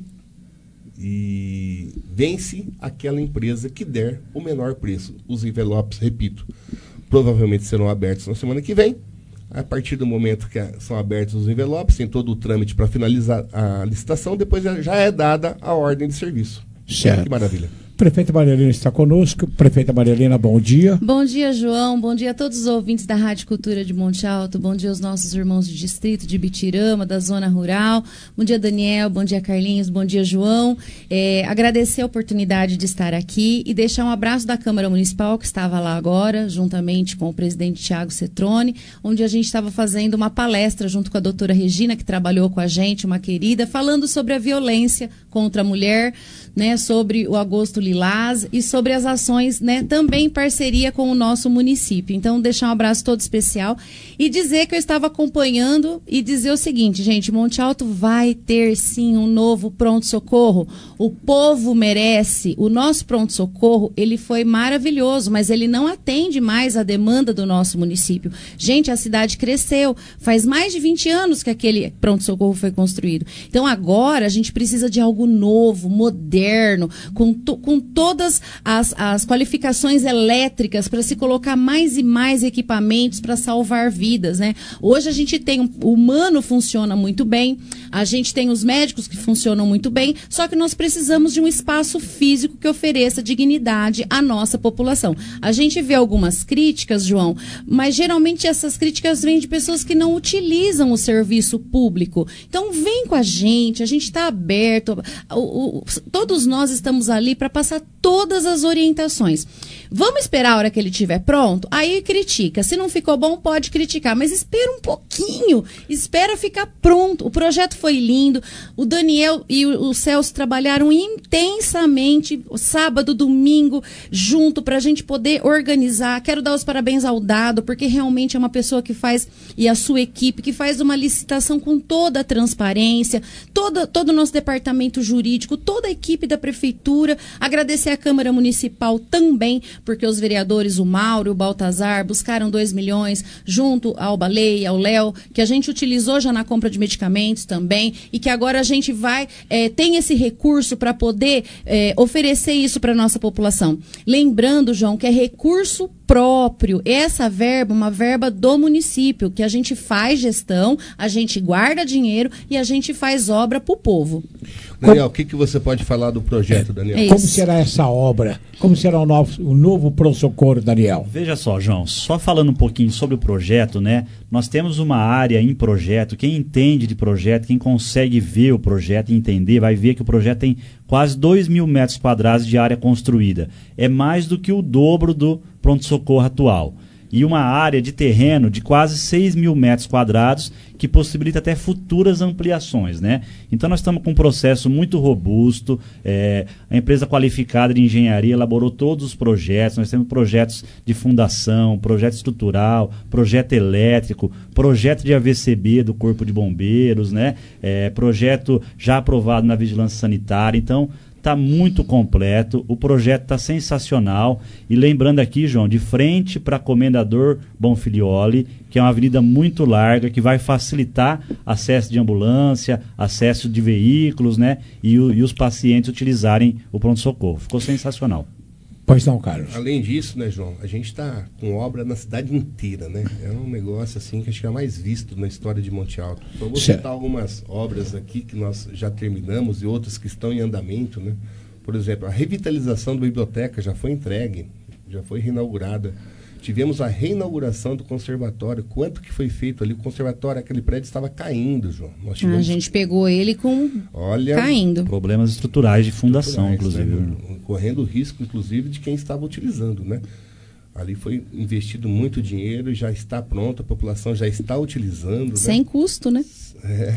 P: e vence aquela empresa que der o menor preço. Os envelopes, repito, provavelmente serão abertos na semana que vem. A partir do momento que são abertos os envelopes, tem todo o trâmite para finalizar a licitação, depois já é dada a ordem de serviço.
D: Certo.
P: Que maravilha.
D: Prefeita Maria Helena está conosco. Prefeita Maria Helena, bom dia.
R: Bom dia, João. Bom dia a todos os ouvintes da Rádio Cultura de Monte Alto. Bom dia aos nossos irmãos de distrito, de Bitirama, da zona rural. Bom dia, Daniel. Bom dia, Carlinhos. Bom dia, João. É, agradecer a oportunidade de estar aqui e deixar um abraço da Câmara Municipal, que estava lá agora, juntamente com o presidente Tiago Cetrone, onde a gente estava fazendo uma palestra junto com a doutora Regina, que trabalhou com a gente, uma querida, falando sobre a violência contra a mulher, né, sobre o Agosto Lilás e sobre as ações, né, também em parceria com o nosso município. Então, deixar um abraço todo especial e dizer que eu estava acompanhando e dizer o seguinte, gente, Monte Alto vai ter sim um novo pronto-socorro. O povo merece. O nosso pronto-socorro, ele foi maravilhoso, mas ele não atende mais a demanda do nosso município. Gente, a cidade cresceu. Faz mais de vinte anos que aquele pronto-socorro foi construído. Então, agora a gente precisa de algo novo, moderno, com, to, com todas as, as qualificações elétricas para se colocar mais e mais equipamentos para salvar vidas, né? Hoje a gente tem, o humano funciona muito bem, a gente tem os médicos que funcionam muito bem, só que nós precisamos de um espaço físico que ofereça dignidade à nossa população. A gente vê algumas críticas, João, mas geralmente essas críticas vêm de pessoas que não utilizam o serviço público. Então vem com a gente, a gente está aberto, o, o, todos nós estamos ali para passar todas as orientações. Vamos esperar a hora que ele estiver pronto? Aí critica. Se não ficou bom, pode criticar. Mas espera um pouquinho. Espera ficar pronto. O projeto foi lindo. O Daniel e o, o Celso trabalharam intensamente, sábado, domingo, junto, para a gente poder organizar. Quero dar os parabéns ao Dado, porque realmente é uma pessoa que faz, e a sua equipe, que faz uma licitação com toda a transparência, toda, todo o nosso departamento jurídico, toda a equipe da Prefeitura. Agradecer à Câmara Municipal também, porque os vereadores, o Mauro e o Baltazar, buscaram dois milhões junto ao Baleia, ao Léo, que a gente utilizou já na compra de medicamentos também, e que agora a gente vai, é, tem esse recurso para poder é, oferecer isso para a nossa população. Lembrando, João, que é recurso próprio, essa verba, uma verba do município, que a gente faz gestão, a gente guarda dinheiro e a gente faz obra para o povo.
P: Daniel, o que, que você pode falar do projeto, Daniel?
D: É Como será essa obra? Como será o novo, o novo pronto-socorro, Daniel?
Q: Veja só, João, só falando um pouquinho sobre o projeto, né? Nós temos uma área em projeto, quem entende de projeto, quem consegue ver o projeto e entender, vai ver que o projeto tem quase dois mil metros quadrados de área construída. É mais do que o dobro do pronto-socorro atual. E uma área de terreno de quase seis mil metros quadrados, que possibilita até futuras ampliações, né? Então nós estamos com um processo muito robusto, é, a empresa qualificada de engenharia elaborou todos os projetos, nós temos projetos de fundação, projeto estrutural, projeto elétrico, projeto de A V C B do Corpo de Bombeiros, né? É, projeto já aprovado na Vigilância Sanitária, então está muito completo, o projeto está sensacional. E lembrando aqui, João, de frente para Comendador Bonfilioli, que é uma avenida muito larga, que vai facilitar acesso de ambulância, acesso de veículos, né? E, o, e os pacientes utilizarem o pronto-socorro. Ficou sensacional.
D: Pois não, Carlos.
P: Além disso, né, João, a gente está com obra na cidade inteira, né? É um negócio assim que acho que é mais visto na história de Monte Alto. Só vou
D: certo.
P: citar algumas obras aqui que nós já terminamos e outras que estão em andamento, né? Por exemplo, a revitalização da biblioteca já foi entregue, já foi reinaugurada. Tivemos a reinauguração do conservatório. Quanto que foi feito ali? O conservatório, aquele prédio estava caindo, João. Nós tivemos...
R: A gente pegou ele com
P: Olha,
R: caindo.
Q: Problemas estruturais de fundação,
P: estruturais,
Q: inclusive.
P: Né? Correndo risco, inclusive, de quem estava utilizando, né? Ali foi investido muito dinheiro, já está pronto, a população já está utilizando.
R: Sem né? custo, né?
P: É.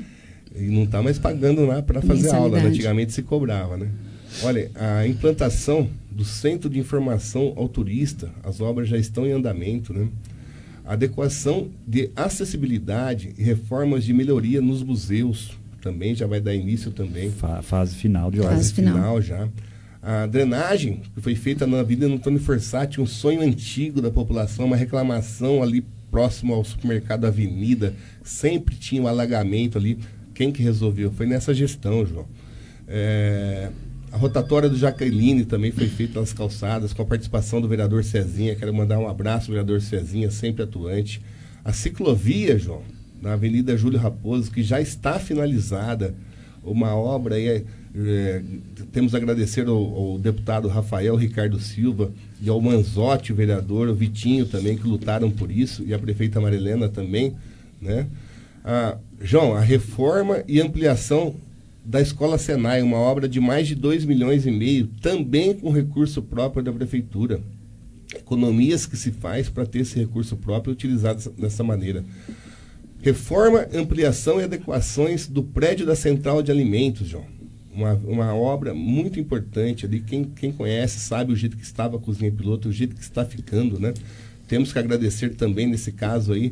P: E não está mais pagando nada para fazer aula. Né? Antigamente se cobrava, né? Olha, a implantação do Centro de Informação ao Turista, as obras já estão em andamento, né? Adequação de acessibilidade e reformas de melhoria nos museus. Também já vai dar início também.
Q: Fa fase final de obra.
P: Fase final já. A drenagem que foi feita na Avenida Antônio Forsatti, um sonho antigo da população, uma reclamação ali próximo ao supermercado Avenida. Sempre tinha um alagamento ali. Quem que resolveu? Foi nessa gestão, João. É... A rotatória do Jaqueline também foi feita nas calçadas, com a participação do vereador Cezinha. Quero mandar um abraço ao vereador Cezinha, sempre atuante. A ciclovia, João, na Avenida Júlio Raposo, que já está finalizada. Uma obra aí, é, é, temos a agradecer ao, ao deputado Rafael Ricardo Silva e ao Manzotti, o vereador, o Vitinho também, que lutaram por isso, e a prefeita Marilena também, né? Ah, João, a reforma e ampliação da Escola Senai, uma obra de mais de dois milhões e meio, também com recurso próprio da prefeitura. Economias que se faz para ter esse recurso próprio utilizado dessa maneira. Reforma, ampliação e adequações do prédio da Central de Alimentos, João. Uma, uma obra muito importante ali. Quem, quem conhece sabe o jeito que estava a cozinha piloto, o jeito que está ficando, né? Temos que agradecer também, nesse caso aí,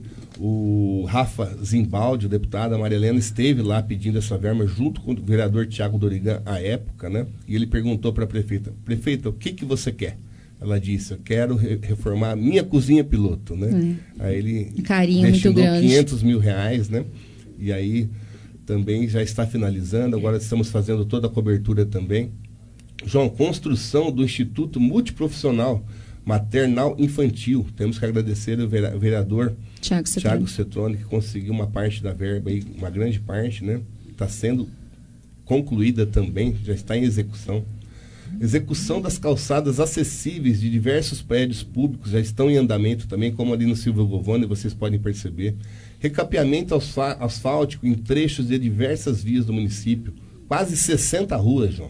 P: o Rafa Zimbaldi, o deputado, a Maria Helena, esteve lá pedindo essa verba junto com o vereador Tiago Dorigan à época, né? E ele perguntou para a prefeita: prefeita, o que, que você quer? Ela disse: eu quero re reformar a minha cozinha piloto, né? É. Aí ele
R: carinho muito grande,
P: quinhentos mil reais, né? E aí também já está finalizando, agora estamos fazendo toda a cobertura também. João, construção do Instituto Multiprofissional Maternal Infantil. Temos que agradecer o vereador
R: Tiago Cetrone.
P: Cetrone, que conseguiu uma parte da verba, aí, uma grande parte, né? Está sendo concluída também, já está em execução. Execução das calçadas acessíveis de diversos prédios públicos já estão em andamento também, como ali no Silvio Govone, vocês podem perceber. Recapeamento asfáltico em trechos de diversas vias do município. Quase sessenta ruas, João.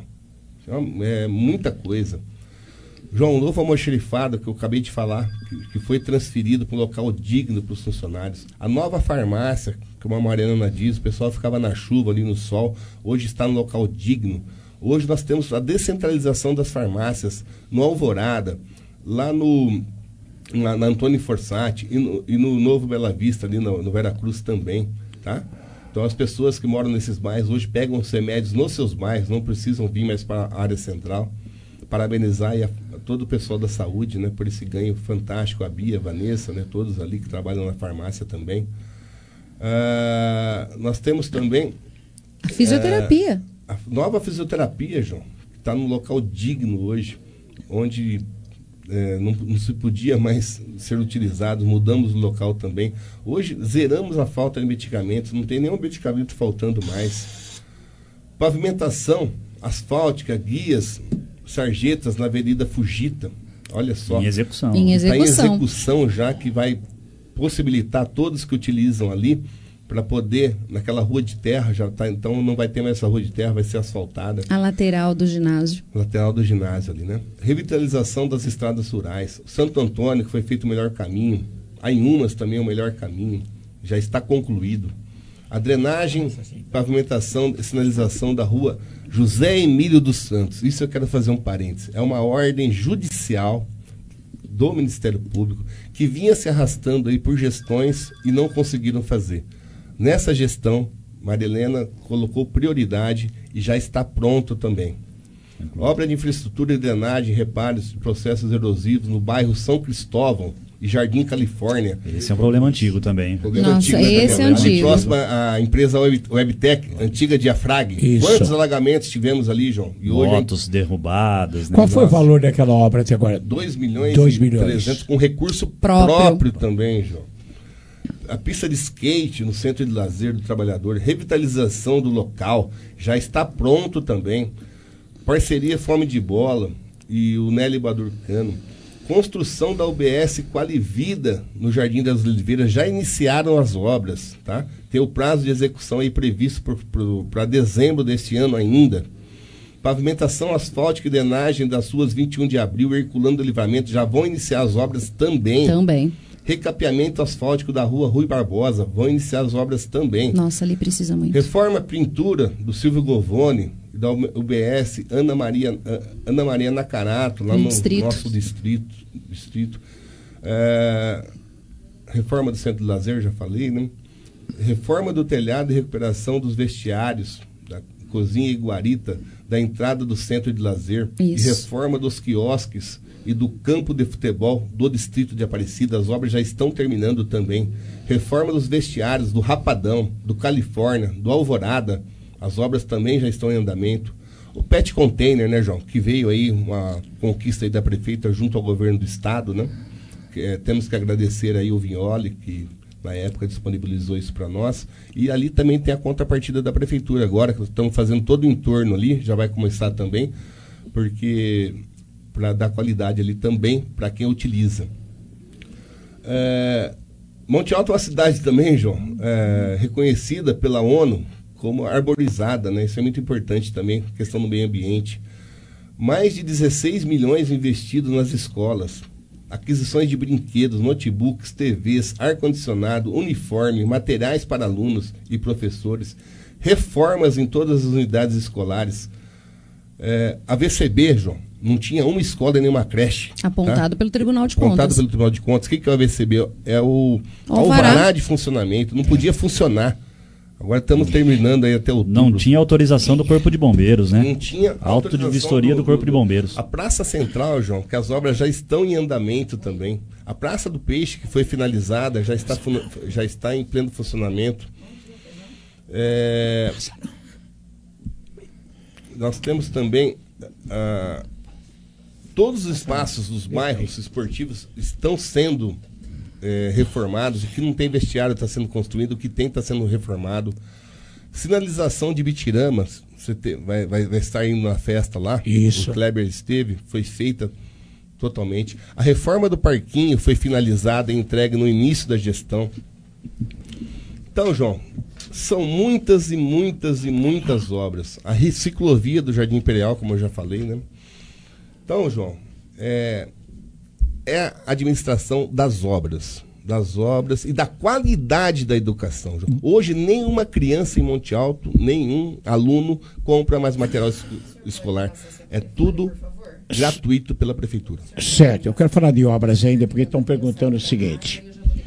P: É muita coisa. João, o novo almoxerifado que eu acabei de falar, que, que foi transferido para um local digno para os funcionários. A nova farmácia, como a Mariana diz, o pessoal ficava na chuva, ali no sol, hoje está no local digno. Hoje nós temos a descentralização das farmácias no Alvorada, lá no na, na Antônio Forsatti e no, e no Novo Bela Vista, ali no, no Veracruz também, tá? Então as pessoas que moram nesses bairros hoje pegam os remédios nos seus bairros, não precisam vir mais para a área central. Parabenizar aí a, a todo o pessoal da saúde, né, por esse ganho fantástico, a Bia, a Vanessa, né, todos ali que trabalham na farmácia também. Uh, nós temos também
R: a fisioterapia.
P: Uh, a nova fisioterapia, João, que está num local digno hoje, onde é, não, não se podia mais ser utilizado, mudamos o local também. Hoje zeramos a falta de medicamentos, não tem nenhum medicamento faltando mais. Pavimentação asfáltica, guias, sarjetas na Avenida Fujita, olha só.
Q: Em execução.
R: Em execução.
P: Está em execução já, que vai possibilitar todos que utilizam ali para poder, naquela rua de terra, já tá, então não vai ter mais essa rua de terra, vai ser asfaltada.
R: A lateral do ginásio.
P: Lateral do ginásio ali, né? Revitalização das estradas rurais. O Santo Antônio, que foi feito o melhor caminho. A Inhumas também é o melhor caminho. Já está concluído. A drenagem, pavimentação e sinalização da rua José Emílio dos Santos. Isso eu quero fazer um parênteses. É uma ordem judicial do Ministério Público que vinha se arrastando aí por gestões e não conseguiram fazer. Nessa gestão, Maria Helena colocou prioridade e já está pronto também. Obra de infraestrutura e drenagem, reparos de processos erosivos no bairro São Cristóvão e Jardim Califórnia.
Q: Esse é um problema antigo também.
P: Problema
R: Nossa,
P: antigo, né,
R: esse
P: também.
R: é antigo.
P: Ali próximo à empresa Web, Webtec, antiga Diafrag.
D: Isso.
P: Quantos alagamentos tivemos ali, João? E hoje,
Q: Motos derrubadas. Né?
D: Qual foi o valor daquela obra até agora?
P: dois milhões
D: dois
P: e
D: milhões.
P: trezentos, com recurso
R: Próprio.
P: próprio também, João. A pista de skate no Centro de Lazer do Trabalhador, revitalização do local, já está pronto também. Parceria Fome de Bola e o Nelly Badurcano. Construção da U B S Qualivida no Jardim das Oliveiras, já iniciaram as obras, tá? Tem o prazo de execução aí previsto para dezembro deste ano ainda. Pavimentação asfáltica e drenagem das ruas vinte e um de abril, Herculano do Livramento, já vão iniciar as obras também.
R: Também.
P: Recapeamento asfáltico da rua Rui Barbosa, vão iniciar as obras também.
R: Nossa, ali precisa muito.
P: Reforma pintura do Silvio Govone, da U B S Ana Maria, Ana Maria Nacarato, lá
R: no,
P: no
R: distrito.
P: nosso distrito. distrito. É, reforma do centro de lazer, já falei, né? Reforma do telhado e recuperação dos vestiários, da cozinha e guarita, da entrada do centro de lazer. Isso. E reforma dos quiosques e do campo de futebol do distrito de Aparecida. As obras já estão terminando também. Reforma dos vestiários do Rapadão, do Califórnia, do Alvorada. As obras também já estão em andamento. O Pet Container, né, João? Que veio aí uma conquista aí da prefeita junto ao governo do estado, né? Que, é, temos que agradecer aí o Vignoli, que na época disponibilizou isso para nós. E ali também tem a contrapartida da prefeitura agora, que estamos fazendo todo o entorno ali, já vai começar também, porque para dar qualidade ali também para quem utiliza. É, Monte Alto é uma cidade também, João, é, reconhecida pela ONU como arborizada, né? Isso é muito importante também, questão do meio ambiente. Mais de dezesseis milhões investidos nas escolas, aquisições de brinquedos, notebooks, T Vs, ar-condicionado, uniforme, materiais para alunos e professores, reformas em todas as unidades escolares. É, a V C B, João, não tinha uma escola e nenhuma creche.
R: Apontado tá? pelo Tribunal de
P: Apontado
R: Contas.
P: Apontado pelo Tribunal de Contas. O que, que é o V C B? É o
R: alvará.
P: alvará de funcionamento. Não podia funcionar. Agora estamos terminando aí até outubro.
Q: Não tinha autorização do Corpo de Bombeiros, né?
P: Não tinha
Q: auto de vistoria do, do Corpo de Bombeiros.
P: A Praça Central, João, que as obras já estão em andamento também. A Praça do Peixe, que foi finalizada, já está, já está em pleno funcionamento. É... Nós temos também... Ah, todos os espaços dos bairros esportivos estão sendo... É, reformados, o que não tem vestiário está sendo construído, o que tem está sendo reformado. Sinalização de Bitirama, você te, vai, vai, vai estar indo na festa lá.
D: Isso.
P: O Kleber esteve, foi feita totalmente. A reforma do parquinho foi finalizada e entregue no início da gestão. Então, João, são muitas e muitas e muitas obras. A ciclovia do Jardim Imperial, como eu já falei, né? Então, João, é... é a administração das obras, das obras e da qualidade da educação. Hoje, nenhuma criança em Monte Alto, nenhum aluno compra mais material es- escolar. É tudo gratuito pela prefeitura.
D: Certo, eu quero falar de obras ainda, porque estão perguntando o seguinte.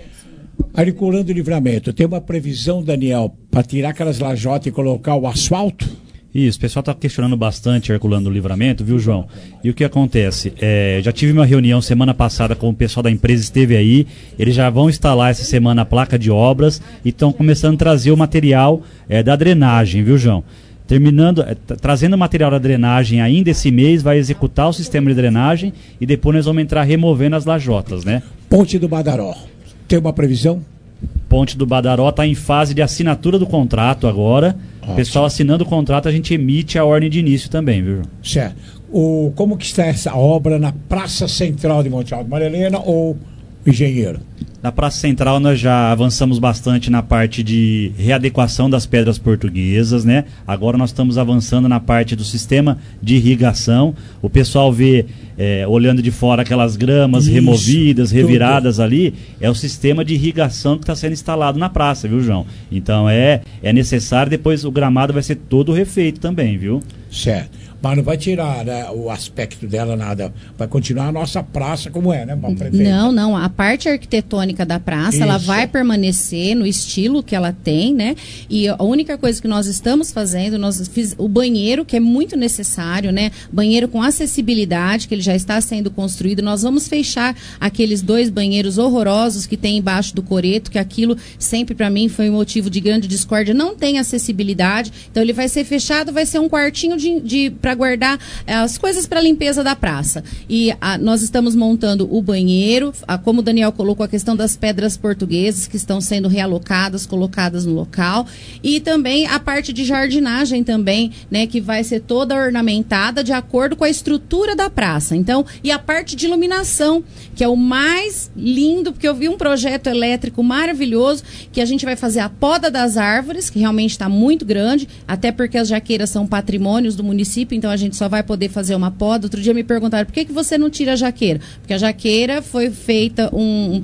D: Ariculando do Livramento, tem uma previsão, Daniel, para tirar aquelas lajotas e colocar o asfalto?
Q: Isso, o pessoal está questionando bastante Herculano do Livramento, viu, João? E o que acontece? É, já tive uma reunião semana passada com o pessoal da empresa, esteve aí, eles já vão instalar essa semana a placa de obras e estão começando a trazer o material é, da drenagem, viu, João? Terminando, é, t- trazendo o material da drenagem ainda esse mês, vai executar o sistema de drenagem e depois nós vamos entrar removendo as lajotas, né?
D: Ponte do Badaró, tem uma previsão?
Q: Ponte do Badaró está em fase de assinatura do contrato agora. O pessoal assinando o contrato, a gente emite a ordem de início também, viu?
D: Certo. O, como que está essa obra na Praça Central de Monte Alto? Maria Helena ou Engenheiro?
Q: Na Praça Central nós já avançamos bastante na parte de readequação das pedras portuguesas, né? Agora nós estamos avançando na parte do sistema de irrigação. O pessoal vê, é, olhando de fora, aquelas gramas Isso, removidas, reviradas tudo. Ali. É o sistema de irrigação que está sendo instalado na praça, viu, João? Então é, é necessário, depois o gramado vai ser todo refeito também, viu?
D: Certo. Mas não vai tirar, né, o aspecto dela, nada. Vai continuar a nossa praça como é, né, prefeita?
R: Não, não. A parte arquitetônica da praça, Isso. ela vai permanecer no estilo que ela tem, né? E a única coisa que nós estamos fazendo, nós fiz o banheiro, que é muito necessário, né? Banheiro com acessibilidade, que ele já está sendo construído. Nós vamos fechar aqueles dois banheiros horrorosos que tem embaixo do coreto, que aquilo sempre para mim foi um motivo de grande discórdia. Não tem acessibilidade, então ele vai ser fechado, vai ser um quartinho de, de para guardar é, as coisas para limpeza da praça. E a, nós estamos montando o banheiro, a, como o Daniel colocou, a questão das pedras portuguesas que estão sendo realocadas, colocadas no local, e também a parte de jardinagem também, né, que vai ser toda ornamentada de acordo com a estrutura da praça. Então, e a parte de iluminação, que é o mais lindo, porque eu vi um projeto elétrico maravilhoso, que a gente vai fazer a poda das árvores, que realmente está muito grande, até porque as jaqueiras são patrimônios do município, então a gente só vai poder fazer uma poda. Outro dia me perguntaram, por que, que você não tira a jaqueira? Porque a jaqueira foi feita um...
D: É um
R: passou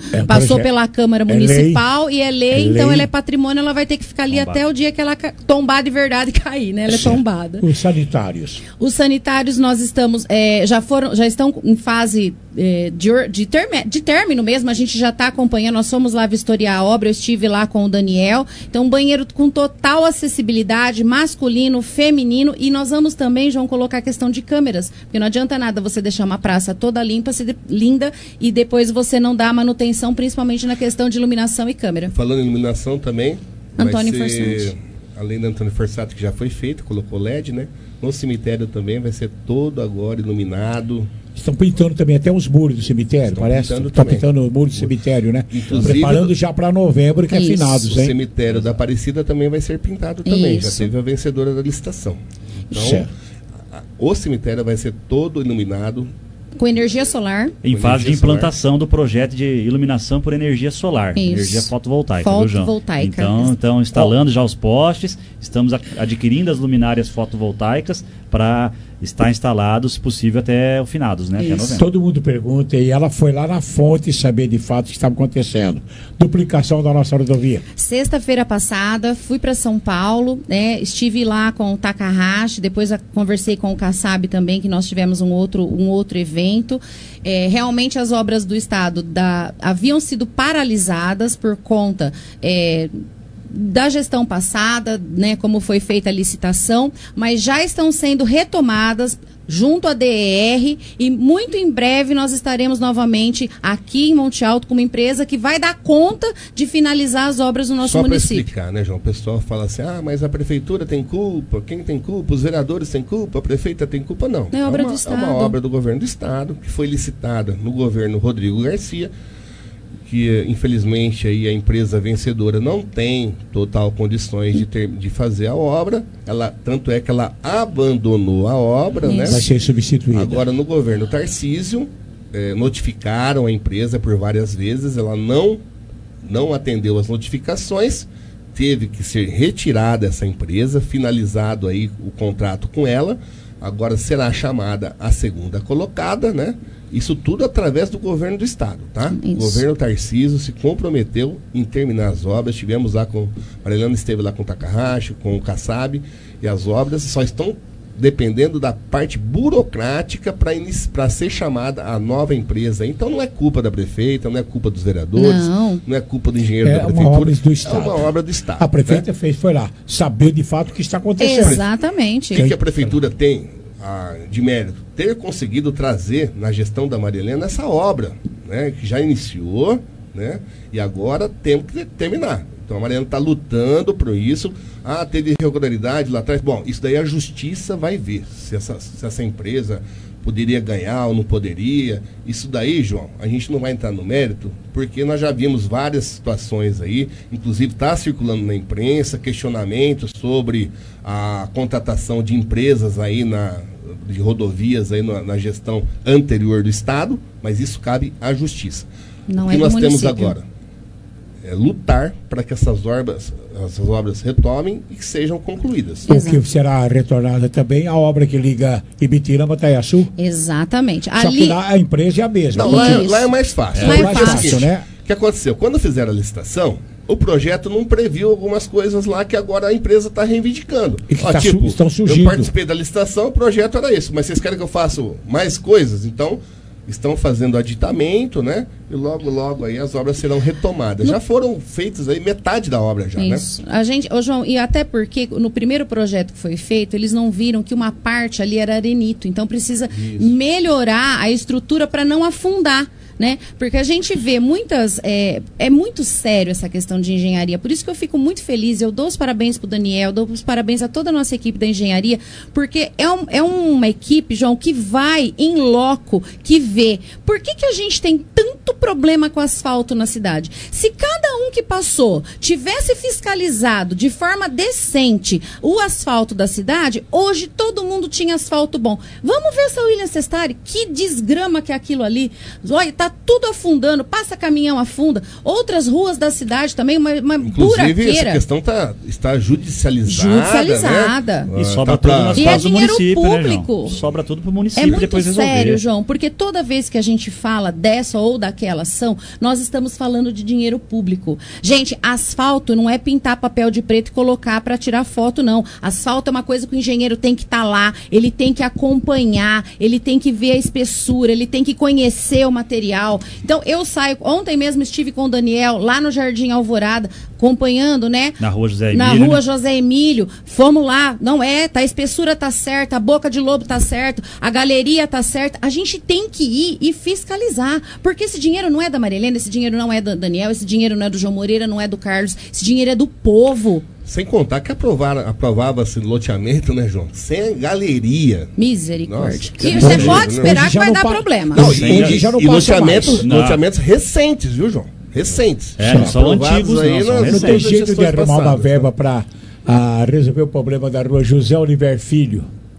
R: passou
D: projeto.
R: pela Câmara
D: É
R: Municipal
D: lei.
R: e é lei,
D: É
R: então
D: lei.
R: ela é patrimônio, ela vai ter que ficar ali
D: Tombada.
R: até o dia que ela ca- tombar de verdade e cair, né? Ela é tombada.
D: Os sanitários.
R: Os sanitários nós estamos, é, já foram, já estão em fase é, de, or- de, terme- de término mesmo, a gente já está acompanhando, nós fomos lá vistoriar a obra, eu estive lá com o Daniel, então um banheiro com total acessibilidade, masculino, feminino, e nós vamos também, João, colocar a questão de câmeras, porque não adianta nada você deixar uma praça toda limpa, se de- linda, e depois você não dá manutenção, principalmente na questão de iluminação e câmera.
P: Falando em iluminação também, vai
R: Antônio
P: ser,
R: Forçante.
P: além do Antônio Forçato, que já foi feito, colocou L E D, né? No cemitério também vai ser todo agora iluminado.
D: Estão pintando também até os muros do cemitério,
P: Estão
D: parece.
P: pintando
D: Estão
P: também.
D: pintando o muro do cemitério, né?
P: Inclusive,
D: Preparando já para novembro, que é
P: Isso.
D: finados,
P: O
D: hein?
P: cemitério da Aparecida também vai ser pintado também. Já
R: Isso.
P: teve a vencedora da licitação. Então,
D: Certo.
P: a- o cemitério vai ser todo iluminado.
R: Com energia solar.
Q: Em
P: Com
Q: fase de
P: energia solar.
Q: implantação do projeto de iluminação por energia solar,
R: Isso.
Q: energia fotovoltaica, viu, João?
R: Fotovoltaica.
Q: Então, então instalando já os postes, estamos a- adquirindo as luminárias fotovoltaicas para estar instalados, se possível, até o finados, né? Até novembro.
D: Todo mundo pergunta e ela foi lá na fonte saber de fato o que estava acontecendo. Duplicação da nossa rodovia.
R: Sexta-feira passada, fui para São Paulo, né? Estive lá com o Takahashi, depois a- conversei com o Kassab também, que nós tivemos um outro, um outro evento. É, realmente as obras do Estado da- haviam sido paralisadas por conta é, da gestão passada, né, como foi feita a licitação, mas já estão sendo retomadas junto à D E R e muito em breve nós estaremos novamente aqui em Monte Alto com uma empresa que vai dar conta de finalizar as obras no nosso
P: Só para
R: município.
P: explicar, né, João? O pessoal fala assim, ah, mas a prefeitura tem culpa, quem tem culpa? Os vereadores têm culpa, a prefeita tem culpa? Não.
R: É obra
P: uma,
R: do
P: É
R: Estado.
P: uma obra do governo do Estado, que foi licitada no governo Rodrigo Garcia, que eh, infelizmente aí a empresa vencedora não tem total condições de, ter, de fazer a obra, ela, tanto é que ela abandonou a obra, né?
D: Vai ser substituída.
P: Agora no governo Tarcísio, eh, notificaram a empresa por várias vezes, ela não, não atendeu as notificações, teve que ser retirada essa empresa, finalizado aí o contrato com ela, agora será chamada a segunda colocada, né? Isso tudo através do governo do estado, tá?
R: Isso.
P: O governo Tarcísio se comprometeu em terminar as obras. Tivemos lá com, a Marilena esteve lá com o Takahashi, com o Kassab, e as obras só estão dependendo da parte burocrática para ser chamada a nova empresa. Então não é culpa da prefeita, não é culpa dos vereadores,
R: Não.
P: não é culpa do engenheiro
D: É
P: da
D: uma
P: prefeitura.
D: obra do Estado.
P: É uma obra do Estado.
D: A prefeita
P: né?
D: fez, foi lá, saber de fato o que está acontecendo.
R: Exatamente.
P: O que, que a prefeitura tem ah, de mérito? Ter conseguido trazer na gestão da Maria Helena essa obra, né, que já iniciou, né, e agora temos que terminar. Então a Maria Helena está lutando por isso. Ah, teve irregularidade lá atrás. Bom, isso daí a justiça vai ver se essa, se essa empresa poderia ganhar ou não poderia. Isso daí, João, a gente não vai entrar no mérito, porque nós já vimos várias situações aí, inclusive está circulando na imprensa questionamentos sobre a contratação de empresas aí na, de rodovias aí na, na gestão anterior do Estado, mas isso cabe à justiça.
R: Não
P: o que
R: é do
P: nós temos
R: município.
P: agora é lutar para que essas obras, essas obras retomem e que sejam concluídas.
D: O que será retornada também a obra que liga Ibitirama a Itaiaçu.
R: Exatamente.
D: Só
R: Ali,
D: que lá a empresa é a mesma.
P: Não, lá, é-
R: Isso.
P: lá é mais fácil.
D: É
R: Mais
P: Porque
R: fácil.
P: o seguinte,
D: né?
P: O que aconteceu? Quando fizeram a licitação, o projeto não previu algumas coisas lá que agora a empresa está reivindicando.
D: E que
P: Ó,
D: tá su-
P: tipo,
D: estão
P: eu
D: surgindo.
P: participei da licitação, o projeto era isso, mas vocês querem que eu faça mais coisas? Então, estão fazendo aditamento, né? E logo, logo aí as obras serão retomadas.
R: No-
P: Já foram feitas aí metade da obra já,
R: Isso. A gente, ô João, e até porque no primeiro projeto que foi feito, eles não viram que uma parte ali era arenito, então precisa melhorar a estrutura para não afundar. Né? Porque a gente vê muitas. É, é muito sério essa questão de engenharia. Por isso que eu fico muito feliz. Eu dou os parabéns para o Daniel, dou os parabéns a toda a nossa equipe da engenharia, porque é, um, é uma equipe, João, que vai em loco, que vê. Por que, que a gente tem tanto problema com asfalto na cidade? Se cada um que passou tivesse fiscalizado de forma decente o asfalto da cidade, hoje todo mundo tinha asfalto bom. Vamos ver essa William Sestari, que desgrama que é aquilo ali. Olha, tá tudo afundando, passa caminhão, afunda. Outras ruas da cidade também, uma, uma
P: Inclusive,
R: buraqueira.
P: essa questão tá, está judicializada.
R: Judicializada.
P: Né?
Q: E
P: Ah,
Q: sobra
P: tá
Q: tudo
P: pra-
Q: nas
R: E é
Q: costas do
R: dinheiro
Q: município,
R: público.
Q: né, João? Sobra tudo pro município
R: É muito
Q: depois resolver.
R: sério, João, porque toda vez que a gente fala dessa ou da, aquela ação, nós estamos falando de dinheiro público. Gente, asfalto não é pintar papel de preto e colocar para tirar foto, não. Asfalto é uma coisa que o engenheiro tem que estar lá, ele tem que acompanhar, ele tem que ver a espessura, ele tem que conhecer o material. Então, eu saio... Ontem mesmo estive com o Daniel lá no Jardim Alvorada, acompanhando, né?
Q: Na rua José Emílio.
R: Na rua
Q: né?
R: José Emílio. Fomos lá. Não é, tá, a espessura tá certa, a boca de lobo tá certo, a galeria tá certa. A gente tem que ir e fiscalizar. Porque esse dinheiro não é da Marilena, esse dinheiro não é do Daniel, esse dinheiro não é do João Moreira, não é do Carlos. Esse dinheiro é do povo.
P: Sem contar que aprovaram, aprovava-se loteamento, né, João? Sem galeria.
R: Misericórdia.
P: Nossa,
R: E você pode
P: não,
R: esperar que vai dar
P: pa...
R: problema.
P: Não,
R: Sim,
P: e,
R: já não
P: e
R: passa
P: loteamentos,
R: mais.
P: loteamentos recentes, viu, João? Recentes.
Q: É, não são antigos,
P: aí
Q: não, são
P: nas-
D: Não tem
P: nas
D: jeito de
P: gestões
D: arrumar uma
P: passadas,
D: verba para resolver o problema da rua José Oliver Filho.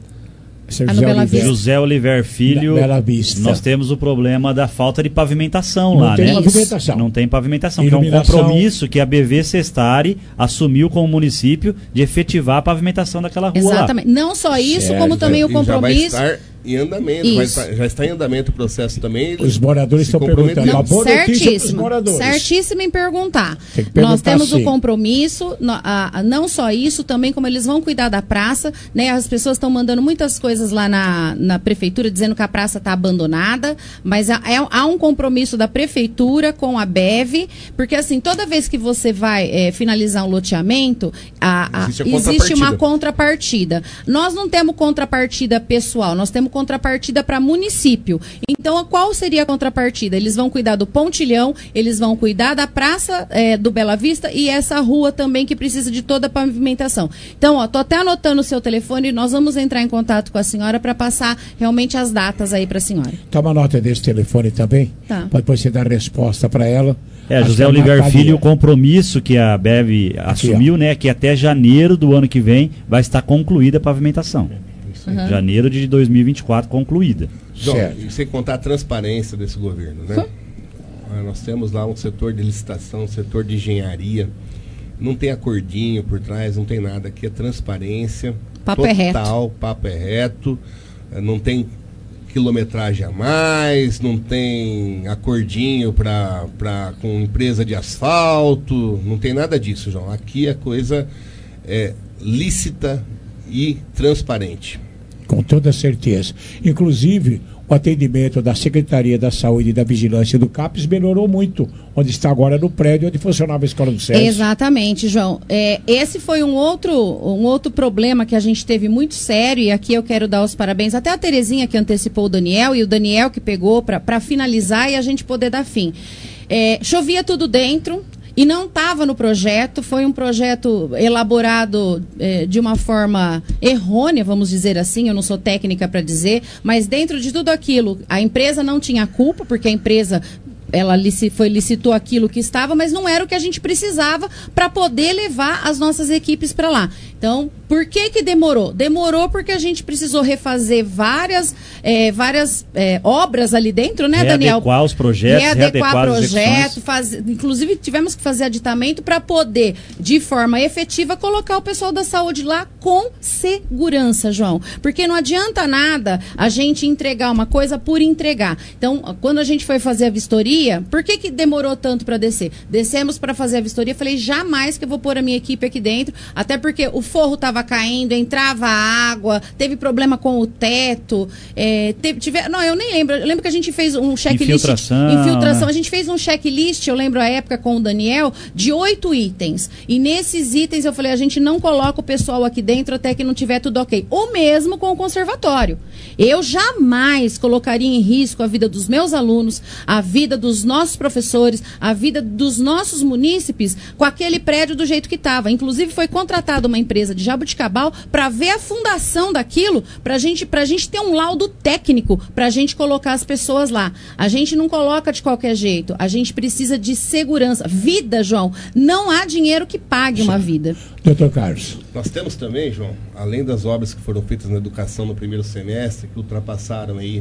D: Seu
Q: Ah, no
D: José
Q: Bela
D: Oliver.
Q: Vista. José Oliver Filho,
D: Da Bela Vista.
Q: nós temos o problema da falta de pavimentação
D: Não
Q: lá,
D: tem
Q: né?
D: pavimentação.
Q: Não tem pavimentação, que é um
D: Iluminação.
Q: compromisso que a B V Sestari assumiu com o município de efetivar a pavimentação daquela rua
R: Exatamente.
Q: lá.
R: Não só isso,
Q: Certo.
R: como também o
P: E já vai
R: compromisso...
P: estar em andamento, vai
R: Isso.
P: estar- já está em andamento o processo também.
D: Os moradores
P: se
D: estão perguntando.
P: comprometeram.
D: Uma boa notícia para os
R: Certíssimo.
D: moradores.
R: Certíssimo em perguntar.
D: Tem que perguntar
R: Nós temos
D: sim.
R: o compromisso, no- a- a- não só isso, também como eles vão cuidar da praça, né? As pessoas estão mandando muitas coisas lá na, na prefeitura, dizendo que a praça está abandonada, mas há, é- há um compromisso da prefeitura com a B E V, porque assim, toda vez que você vai eh, finalizar um loteamento, a- a-
P: Existe a
R: existe uma
P: contrapartida.
R: contrapartida. Nós não temos contrapartida pessoal, nós temos contrapartida para município. Então, qual seria a contrapartida? Eles vão cuidar do pontilhão, eles vão cuidar da praça eh, do Bela Vista e essa rua também que precisa de toda a pavimentação. Então, ó, tô até anotando o seu telefone e nós vamos entrar em contato com a senhora para passar realmente as datas aí para a senhora.
D: Toma nota desse telefone também.
R: Tá.
D: Pode você dar resposta para ela.
Q: É,
D: Acho
Q: José
D: que é
Q: Oliver
D: Natalia.
Q: Filho, o compromisso que a B E V assumiu, né, que até janeiro do ano que vem vai estar concluída a pavimentação.
R: Uhum.
Q: Janeiro de dois mil e vinte e quatro concluída.
P: João, e sem contar a transparência desse governo, né? Ah, Nós temos lá um setor de licitação, um setor de engenharia, não tem acordinho por trás, não tem nada. Aqui é transparência
R: Papo é reto.
P: total, papo é reto, eh, não tem quilometragem a mais, não tem acordinho pra, pra, com empresa de asfalto, não tem nada disso, João. Aqui a coisa é lícita e transparente.
D: Com toda certeza. Inclusive, o atendimento da Secretaria da Saúde e da Vigilância do CAPES melhorou muito, onde está agora no prédio onde funcionava a Escola do SESC.
R: Exatamente, João. É, esse foi um outro, um outro problema que a gente teve muito sério, e aqui eu quero dar os parabéns até a Terezinha que antecipou o Daniel, e o Daniel que pegou para finalizar e a gente poder dar fim. É, chovia tudo dentro. E não estava no projeto, foi um projeto elaborado eh, de uma forma errônea, vamos dizer assim, eu não sou técnica para dizer, mas dentro de tudo aquilo, a empresa não tinha culpa, porque a empresa ela lici, foi, licitou aquilo que estava, mas não era o que a gente precisava para poder levar as nossas equipes para lá. Então, por que que demorou? Demorou porque a gente precisou refazer várias, eh, várias eh, obras ali dentro, né, Daniel?
Q: Readequar os projetos,
R: readequar
Q: readequar as
R: projeto,
Q: execuções.
R: faz, inclusive tivemos que fazer aditamento para poder, de forma efetiva, colocar o pessoal da saúde lá com segurança, João. Porque não adianta nada a gente entregar uma coisa por entregar. Então, quando a gente foi fazer a vistoria, por que que demorou tanto para descer? Descemos para fazer a vistoria, falei, jamais que eu vou pôr a minha equipe aqui dentro, até porque o forro estava caindo, entrava água, teve problema com o teto, é, teve, tive, não, eu nem lembro, eu lembro que a gente fez um checklist,
Q: Infiltração,
R: infiltração,
Q: né?
R: a gente fez um checklist, eu lembro a época com o Daniel, de oito itens, e nesses itens eu falei, a gente não coloca o pessoal aqui dentro até que não tiver tudo ok, o mesmo com o conservatório, eu jamais colocaria em risco a vida dos meus alunos, a vida dos nossos professores, a vida dos nossos munícipes com aquele prédio do jeito que estava. Inclusive foi contratada uma empresa de Jabuticabal para ver a fundação daquilo, para gente, a gente ter um laudo técnico para a gente colocar as pessoas lá. A gente não coloca de qualquer jeito, a gente precisa de segurança. Vida, João, não há dinheiro que pague uma vida.
D: Doutor Carlos.
P: Nós temos também, João, além das obras que foram feitas na educação no primeiro semestre, que ultrapassaram aí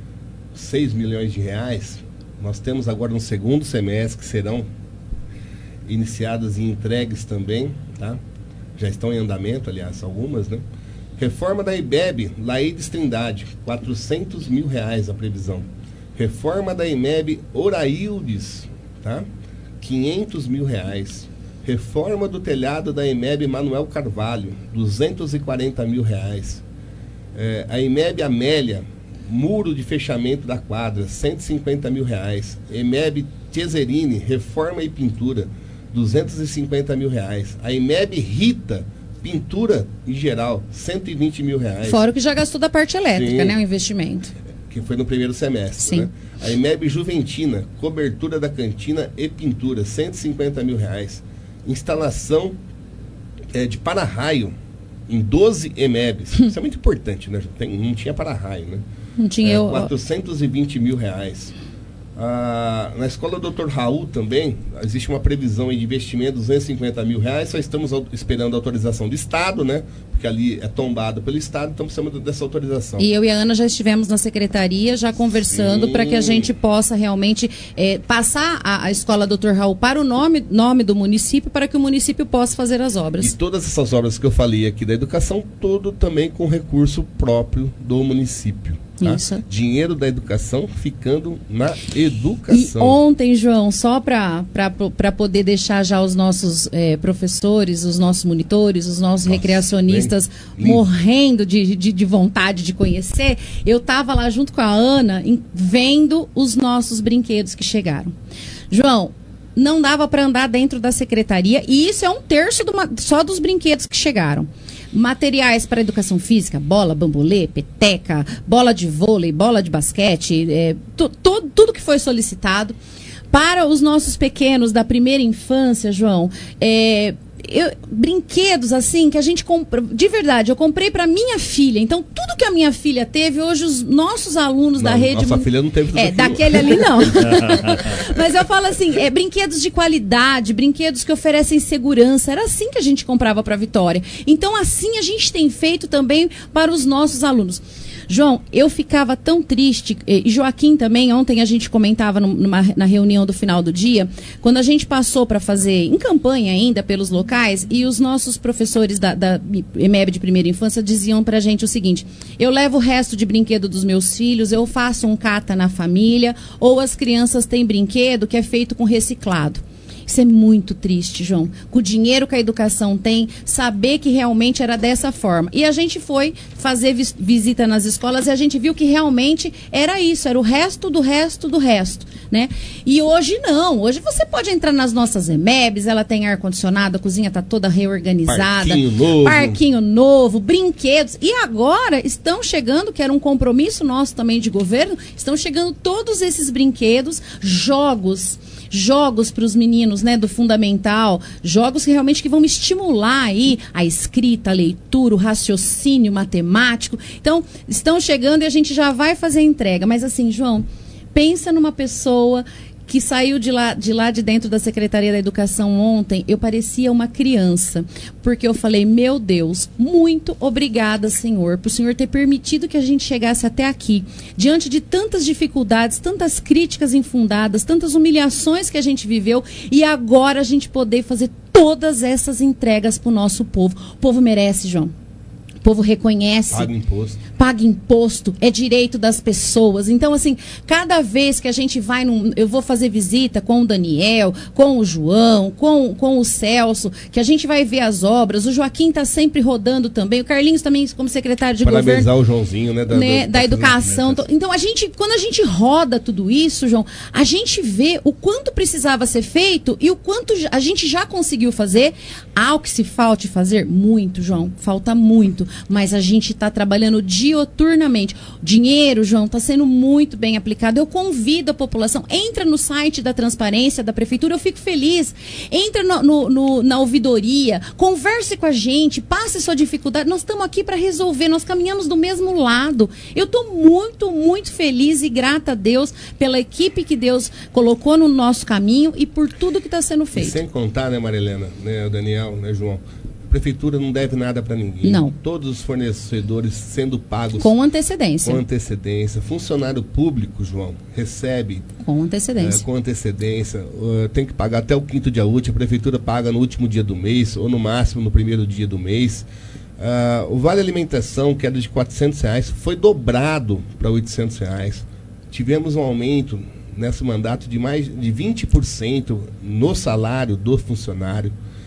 P: seis milhões de reais, nós temos agora no segundo semestre, que serão iniciadas e entregues também, tá? Já estão em andamento, aliás, algumas, né? Reforma da I B E B, Laídes Trindade, quatrocentos mil reais a previsão. Reforma da EMEB Oraildes, tá? quinhentos mil reais. Reforma do telhado da EMEB Manuel Carvalho, duzentos e quarenta mil reais. É, a EMEB Amélia, muro de fechamento da quadra, cento e cinquenta mil reais. EMEB Cesarini, reforma e pintura, duzentos e cinquenta mil reais. A EMEB Rita, pintura em geral, cento e vinte mil reais.
R: Fora o que já gastou da parte elétrica,
P: Sim.
R: né? O investimento.
P: Que foi no primeiro semestre.
R: Sim.
P: Né? A EMEB Juventina, cobertura da cantina e pintura, cento e cinquenta mil reais. Instalação é, de para-raio em doze EMEBs. Isso é muito importante, né? Tem, não tinha para-raio, né?
R: Não tinha
P: é,
R: eu.
P: quatrocentos e vinte mil reais. Ah, na escola doutor Raul também existe uma previsão de investimento de duzentos e cinquenta mil reais. Só estamos esperando a autorização do Estado, né? Porque ali é tombado pelo Estado, então precisamos dessa autorização.
R: E eu e a Ana já estivemos na secretaria já conversando para que a gente possa realmente é, passar a, a escola doutor Raul para o nome, nome do município, para que o município possa fazer as obras.
P: E todas essas obras que eu falei aqui da educação, todo também com recurso próprio do município. Tá?
R: Isso.
P: Dinheiro da educação ficando na educação.
R: E ontem, João, só para poder deixar já os nossos é, professores, os nossos monitores, os nossos Nossa, recreacionistas morrendo de, de, de vontade de conhecer, eu estava lá junto com a Ana em, vendo os nossos brinquedos que chegaram. João, não dava para andar dentro da secretaria e isso é um terço do, só dos brinquedos que chegaram. Materiais para educação física, bola, bambolê, peteca, bola de vôlei, bola de basquete, é, tu, tu, tudo que foi solicitado. Para os nossos pequenos da primeira infância, João, é, eu, brinquedos assim que a gente compra, de verdade, eu comprei para minha filha. Então, tudo que a minha filha teve, hoje os nossos alunos
P: não,
R: da rede...
P: Nossa filha não teve tudo
R: É,
P: aquilo.
R: daquele ali não. Mas eu falo assim, é, brinquedos de qualidade, brinquedos que oferecem segurança. Era assim que a gente comprava para a Vitória. Então, assim a gente tem feito também para os nossos alunos. João, eu ficava tão triste, e Joaquim também, ontem a gente comentava numa, na reunião do final do dia, quando a gente passou para fazer, em campanha ainda, pelos locais, e os nossos professores da, da EMEB de primeira infância diziam pra gente o seguinte: eu levo o resto de brinquedo dos meus filhos, eu faço um cata na família, ou as crianças têm brinquedo que é feito com reciclado. Isso é muito triste, João. Com o dinheiro que a educação tem, saber que realmente era dessa forma. E a gente foi fazer vis- visita nas escolas e a gente viu que realmente era isso, era o resto do resto do resto, né? E hoje não. Hoje você pode entrar nas nossas EMEBs, ela tem ar-condicionado, a cozinha está toda reorganizada.
P: Parquinho novo.
R: Parquinho novo, brinquedos. E agora estão chegando, que era um compromisso nosso também de governo, estão chegando todos esses brinquedos, jogos... jogos para os meninos, né, do fundamental, jogos que realmente que vão estimular aí a escrita, a leitura, o raciocínio matemático. Então, estão chegando e a gente já vai fazer a entrega. Mas assim, João, pensa numa pessoa que saiu de lá, de lá de dentro da Secretaria da Educação ontem, eu parecia uma criança, porque eu falei, meu Deus, muito obrigada, Senhor, por o Senhor ter permitido que a gente chegasse até aqui, diante de tantas dificuldades, tantas críticas infundadas, tantas humilhações que a gente viveu, e agora a gente poder fazer todas essas entregas para o nosso povo. O povo merece, João. O povo reconhece.
P: Paga imposto.
R: Paga imposto, é direito das pessoas. Então, assim, cada vez que a gente vai, num, eu vou fazer visita com o Daniel, com o João, com, com o Celso, que a gente vai ver as obras, o Joaquim está sempre rodando também, o Carlinhos também como secretário de
P: Parabenizar
R: governo.
P: o Joãozinho, né? Da,
R: né,
P: do,
R: da educação. Então, a gente, quando a gente roda tudo isso, João, a gente vê o quanto precisava ser feito e o quanto a gente já conseguiu fazer. Há o que se falte fazer? Muito, João. Falta muito. Mas a gente está trabalhando dioturnamente. O dinheiro, João, está sendo muito bem aplicado. Eu convido a população, entra no site da transparência da prefeitura, eu fico feliz. Entra no, no, no, na ouvidoria, converse com a gente, passe sua dificuldade. Nós estamos aqui para resolver, nós caminhamos do mesmo lado. Eu estou muito, muito feliz e grata a Deus pela equipe que Deus colocou no nosso caminho e por tudo que está sendo feito.
P: E sem contar, né, Marilena, né, o Daniel, né, João? A prefeitura não deve nada para ninguém.
R: Não.
P: Todos os fornecedores sendo pagos
R: com antecedência.
P: Com antecedência. Funcionário público, João, recebe
R: com antecedência.
P: É, com antecedência. Uh, tem que pagar até o quinto dia útil. A prefeitura paga no último dia do mês ou no máximo no primeiro dia do mês. Uh, o vale alimentação, que era de quatrocentos reais, foi dobrado para oitocentos reais. tivemos um aumento nesse mandato de mais de vinte por cento no salário do funcionário.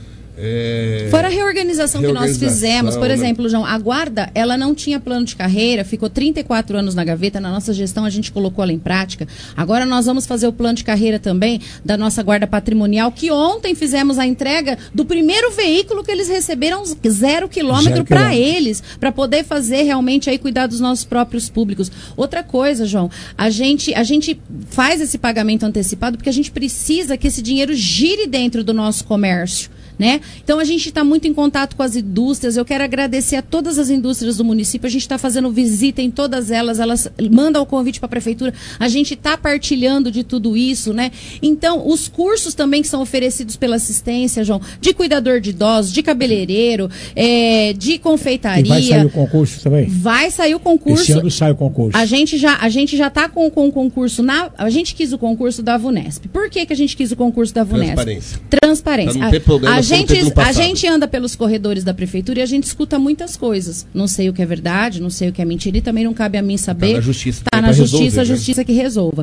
P: É...
R: Fora a reorganização, reorganização que nós fizemos, por exemplo,
P: né?
R: João, a guarda, ela não tinha plano de carreira, ficou trinta e quatro anos na gaveta, na nossa gestão a gente colocou ela em prática. Agora nós vamos fazer o plano de carreira também da nossa guarda patrimonial, que ontem fizemos a entrega do primeiro veículo que eles receberam zero quilômetro para eles, para poder fazer realmente aí cuidar dos nossos próprios públicos. Outra coisa, João, a gente, a gente faz esse pagamento antecipado porque a gente precisa que esse dinheiro gire dentro do nosso comércio. Né? Então a gente está muito em contato com as indústrias. Eu quero agradecer a todas as indústrias do município. A gente está fazendo visita em todas elas, elas mandam o convite para a prefeitura. A gente está partilhando de tudo isso, né? Então os cursos também que são oferecidos pela assistência, João, de cuidador de idosos, de cabeleireiro, é, de confeitaria.
D: E vai sair o concurso também?
R: Vai sair o concurso.
D: Esse ano sai o concurso.
R: A gente já a gente já está com, com o concurso na. A gente quis o concurso da VUNESP. Por que que a gente quis o concurso da VUNESP?
P: Transparência.
R: Transparência.
P: Pra não ter problema.
R: A gente, a gente anda pelos corredores da prefeitura e a gente escuta muitas coisas. Não sei o que é verdade, não sei o que é mentira e também não cabe a mim saber.
P: Tá na justiça.
R: Tá na justiça, a justiça que resolva.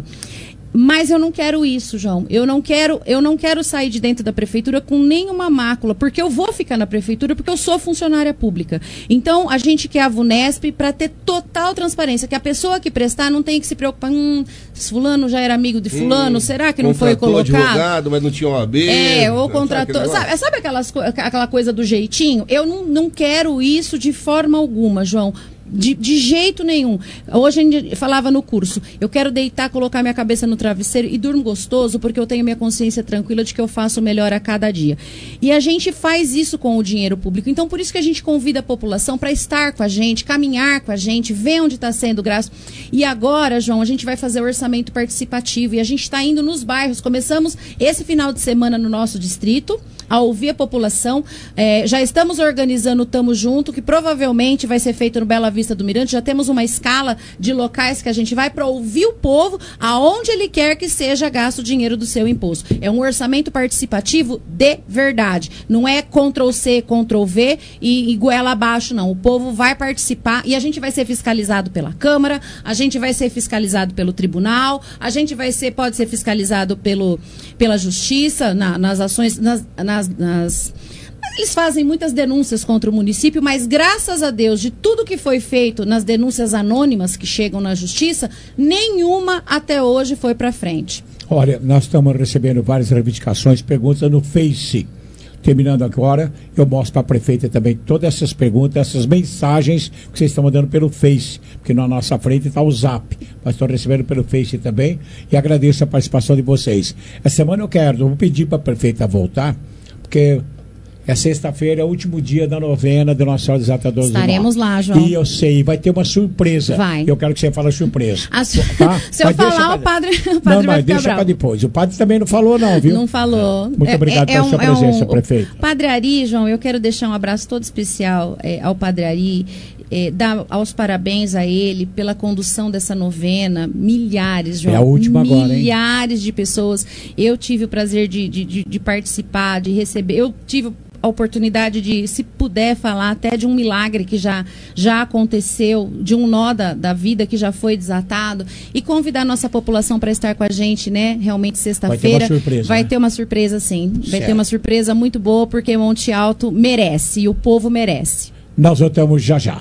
R: Mas eu não quero isso, João. Eu não quero, eu não quero sair de dentro da prefeitura com nenhuma mácula, porque eu vou ficar na prefeitura porque eu sou funcionária pública. Então, a gente quer a VUNESP para ter total transparência, que a pessoa que prestar não tem que se preocupar, hum, fulano já era amigo de fulano, hum, será que não foi colocado?
P: Advogado, mas não tinha O A B.
R: É, ou contratou, sabe, sabe aquelas, aquela coisa do jeitinho? Eu não, não quero isso de forma alguma, João. De, de jeito nenhum. Hoje a gente falava no curso, eu quero deitar, colocar minha cabeça no travesseiro e durmo gostoso porque eu tenho minha consciência tranquila de que eu faço o melhor a cada dia. E a gente faz isso com o dinheiro público. Então, por isso que a gente convida a população para estar com a gente, caminhar com a gente, ver onde está sendo gasto. E agora, João, a gente vai fazer o orçamento participativo e a gente está indo nos bairros. Começamos esse final de semana no nosso distrito, a ouvir a população. É, já estamos organizando o Tamo Junto, que provavelmente vai ser feito no Bela Vista do Mirante. Já temos uma escala de locais que a gente vai para ouvir o povo aonde ele quer que seja gasto o dinheiro do seu imposto. É um orçamento participativo de verdade. Não é control C, control V e, e goela abaixo, não. O povo vai participar e a gente vai ser fiscalizado pela Câmara, a gente vai ser fiscalizado pelo Tribunal, a gente vai ser, pode ser fiscalizado pelo, pela Justiça, na, nas ações, nas, nas, nas eles fazem muitas denúncias contra o município, mas graças a Deus, de tudo que foi feito nas denúncias anônimas que chegam na justiça, nenhuma até hoje foi para frente.
D: Olha, nós estamos recebendo várias reivindicações, perguntas no Face. Terminando agora, eu mostro para a prefeita também todas essas perguntas, essas mensagens que vocês estão mandando pelo Face, porque na nossa frente está o Zap, mas estou recebendo pelo Face também e agradeço a participação de vocês. Essa semana eu quero, eu vou pedir para a prefeita voltar, porque é sexta-feira, é o último dia da novena do Nossa Senhora dos Desatadores do Mal.
R: Estaremos lá, João.
D: E eu sei, vai ter uma surpresa.
R: Vai.
D: Eu quero que você fale a surpresa.
R: A su...
D: tá?
R: Se eu
D: mas
R: falar,
D: pra...
R: o padre, o padre
D: não,
R: vai
D: mas
R: ficar
D: deixa
R: bravo.
D: para depois. O padre também não falou não, viu?
R: Não falou.
D: Muito
R: é,
D: obrigado
R: é,
D: pela
R: é
D: sua
R: um,
D: presença,
R: é um...
D: prefeito.
R: Padre Ari, João, eu quero deixar um abraço todo especial é, ao Padre Ari, é, dar aos parabéns a ele pela condução dessa novena. Milhares, João.
D: É a última agora, hein?
R: Milhares de pessoas. Eu tive o prazer de, de, de, de participar, de receber. Eu tive a oportunidade de, se puder falar, até de um milagre que já, já aconteceu, de um nó da, da vida que já foi desatado, e convidar a nossa população para estar com a gente, né? Realmente sexta-feira.
D: Vai ter uma surpresa.
R: Vai
D: né?
R: ter uma surpresa, sim. Vai
D: certo.
R: ter uma surpresa muito boa, porque Monte Alto merece, e o povo merece.
D: Nós voltamos já já.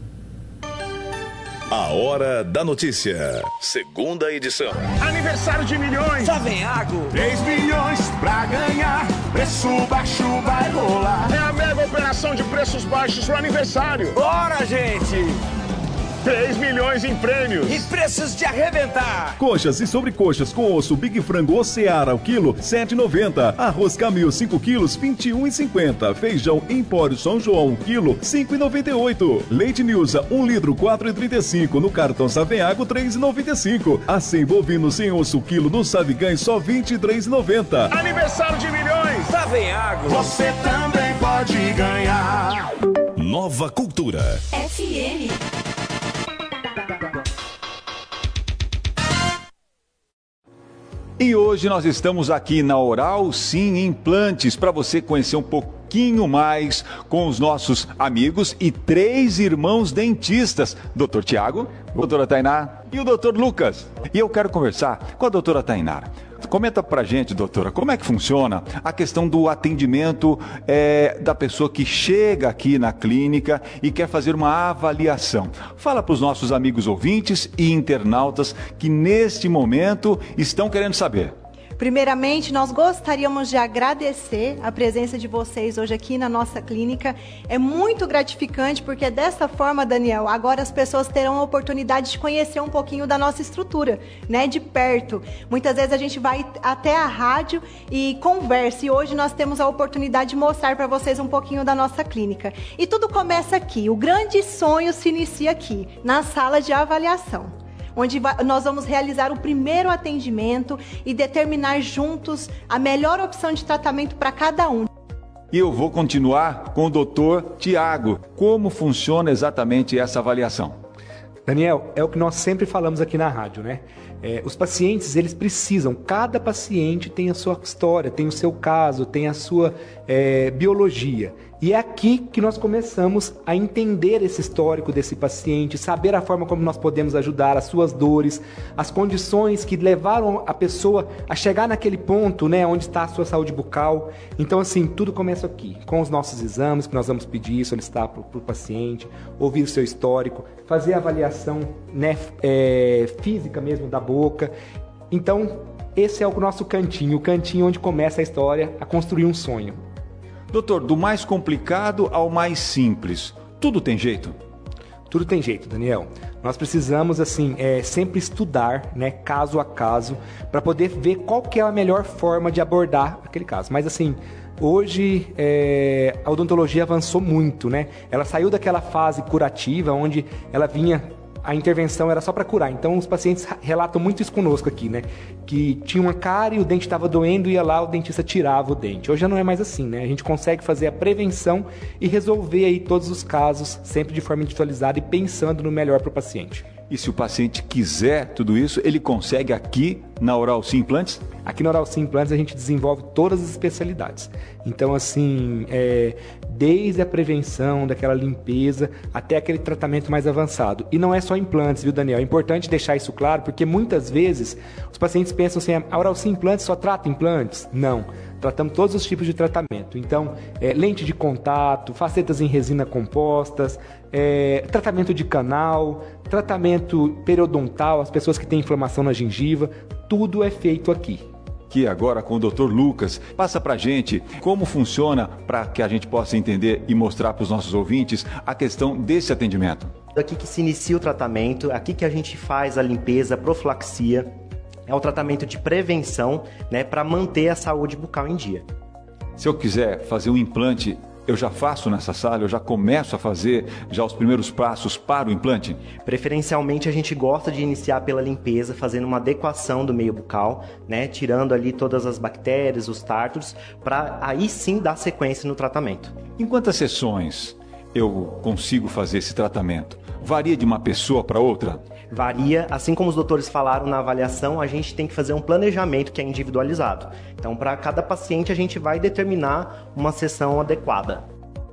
S: A Hora da Notícia, segunda edição.
H: Aniversário de milhões.
O: Só vem água.
H: três milhões pra ganhar. Preço baixo vai rolar. É a mega operação de preços baixos pro aniversário.
O: Bora, gente.
H: três milhões em prêmios.
O: E preços de arrebentar.
A: Coxas e sobrecoxas com osso Big Frango ou Seara, o quilo, sete reais e noventa centavos. Arroz Camil, cinco quilos, vinte e um reais e cinquenta centavos. Feijão Empório São João, um quilo, cinco reais e noventa e oito centavos. Leite Nilza, um litro, quatro reais e trinta e cinco centavos. No cartão Saveago, três reais e noventa e cinco centavos. Acém bovino sem osso, quilo, no Savigãe, só vinte e três reais e noventa centavos.
H: Aniversário de milhões.
O: Saveago.
H: Você também pode ganhar.
S: Nova Cultura.
G: F M.
M: E hoje nós estamos aqui na Oral Sim Implantes para você conhecer um pouco pouquinho mais com os nossos amigos e três irmãos dentistas, doutor Tiago, doutora Tainara e o doutor Lucas. E eu quero conversar com a doutora Tainara. Comenta pra gente, doutora, como é que funciona a questão do atendimento é, da pessoa que chega aqui na clínica e quer fazer uma avaliação. Fala para os nossos amigos ouvintes e internautas que neste momento estão querendo saber.
T: Primeiramente, nós gostaríamos de agradecer a presença de vocês hoje aqui na nossa clínica. É muito gratificante porque dessa forma, Daniel, agora as pessoas terão a oportunidade de conhecer um pouquinho da nossa estrutura, né, de perto. Muitas vezes a gente vai até a rádio e conversa e hoje nós temos a oportunidade de mostrar para vocês um pouquinho da nossa clínica. E tudo começa aqui, o grande sonho se inicia aqui, na sala de avaliação, onde nós vamos realizar o primeiro atendimento e determinar juntos a melhor opção de tratamento para cada um.
M: E eu vou continuar com o doutor Tiago. Como funciona exatamente essa avaliação?
U: Daniel, é o que nós sempre falamos aqui na rádio, né? É, os pacientes, eles precisam, cada paciente tem a sua história, tem o seu caso, tem a sua é, biologia. E é aqui que nós começamos a entender esse histórico desse paciente, saber a forma como nós podemos ajudar, as suas dores, as condições que levaram a pessoa a chegar naquele ponto, né, onde está a sua saúde bucal. Então, assim, tudo começa aqui, com os nossos exames que nós vamos pedir, solicitar para o paciente, ouvir o seu histórico, fazer a avaliação, né, é, física mesmo da boca. Então, esse é o nosso cantinho, o cantinho onde começa a história a construir um sonho.
M: Doutor, do mais complicado ao mais simples, tudo tem jeito?
U: Tudo tem jeito, Daniel. Nós precisamos, assim, é, sempre estudar, né, caso a caso, para poder ver qual que é a melhor forma de abordar aquele caso. Mas, assim, hoje é, a odontologia avançou muito, né? Ela saiu daquela fase curativa, onde ela vinha... A intervenção era só para curar. Então, os pacientes relatam muito isso conosco aqui, né? Que tinha uma cárie, o dente estava doendo, ia lá, o dentista tirava o dente. Hoje já não é mais assim, né? A gente consegue fazer a prevenção e resolver aí todos os casos, sempre de forma individualizada e pensando no melhor para o paciente.
M: E se o paciente quiser tudo isso, ele consegue aqui na Oral Sim Implantes?
U: Aqui na Oral Sim Implantes a gente desenvolve todas as especialidades. Então, assim, é, desde a prevenção, daquela limpeza, até aquele tratamento mais avançado. E não é só implantes, viu, Daniel? É importante deixar isso claro, porque muitas vezes os pacientes pensam assim, a Oral Sim Implantes só trata implantes? Não. Tratamos todos os tipos de tratamento. Então, é, lente de contato, facetas em resina compostas, é, tratamento de canal, tratamento periodontal, as pessoas que têm inflamação na gengiva, tudo é feito aqui.
M: Que agora com o doutor Lucas, passa pra gente como funciona para que a gente possa entender e mostrar para os nossos ouvintes a questão desse atendimento.
V: Aqui que se inicia o tratamento, aqui que a gente faz a limpeza, a profilaxia. É o tratamento de prevenção, né, para manter a saúde bucal em dia.
M: Se eu quiser fazer um implante, eu já faço nessa sala, eu já começo a fazer já os primeiros passos para o implante?
V: Preferencialmente a gente gosta de iniciar pela limpeza, fazendo uma adequação do meio bucal, né, tirando ali todas as bactérias, os tártaros, para aí sim dar sequência no tratamento.
M: Em quantas sessões eu consigo fazer esse tratamento? Varia de uma pessoa para outra?
V: Varia, assim como os doutores falaram na avaliação, a gente tem que fazer um planejamento que é individualizado. Então, para cada paciente, a gente vai determinar uma sessão adequada.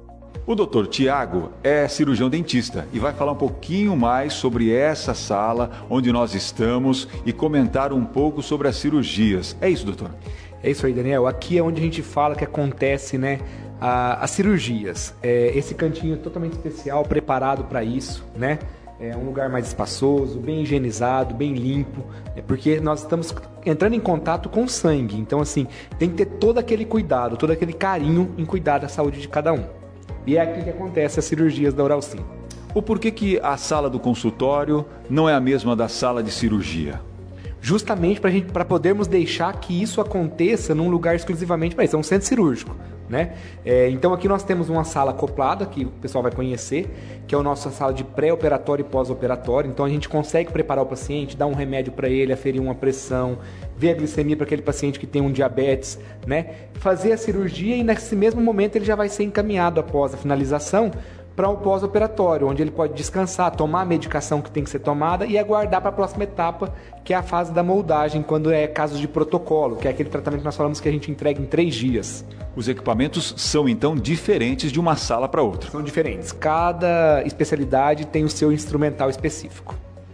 M: O doutor Tiago é cirurgião dentista e vai falar um pouquinho mais sobre essa sala onde nós estamos e comentar um pouco sobre as cirurgias. É isso, doutor?
U: É isso aí, Daniel. Aqui é onde a gente fala que acontece, né, a, as cirurgias. É, esse cantinho é totalmente especial, preparado para isso, né? É um lugar mais espaçoso, bem higienizado, bem limpo, é porque nós estamos entrando em contato com o sangue. Então, assim, tem que ter todo aquele cuidado, todo aquele carinho em cuidar da saúde de cada um. E é aqui que acontece as cirurgias da Oral Sim.
M: O porquê que a sala do consultório não é a mesma da sala de cirurgia?
U: Justamente para gente, para podermos deixar que isso aconteça num lugar exclusivamente para isso, é um centro cirúrgico, né? É, então aqui nós temos uma sala acoplada que o pessoal vai conhecer, que é a nossa sala de pré-operatório e pós-operatório. Então a gente consegue preparar o paciente, dar um remédio para ele, aferir uma pressão, ver a glicemia para aquele paciente que tem um diabetes, né? Fazer a cirurgia e nesse mesmo momento ele já vai ser encaminhado após a finalização para o pós-operatório, onde ele pode descansar, tomar a medicação que tem que ser tomada e aguardar para a próxima etapa, que é a fase da moldagem, quando é casos de protocolo, que é aquele tratamento que nós falamos que a gente entrega em três dias.
M: Os equipamentos são então diferentes de uma sala para outra?
U: São diferentes. Cada especialidade tem o seu instrumental específico.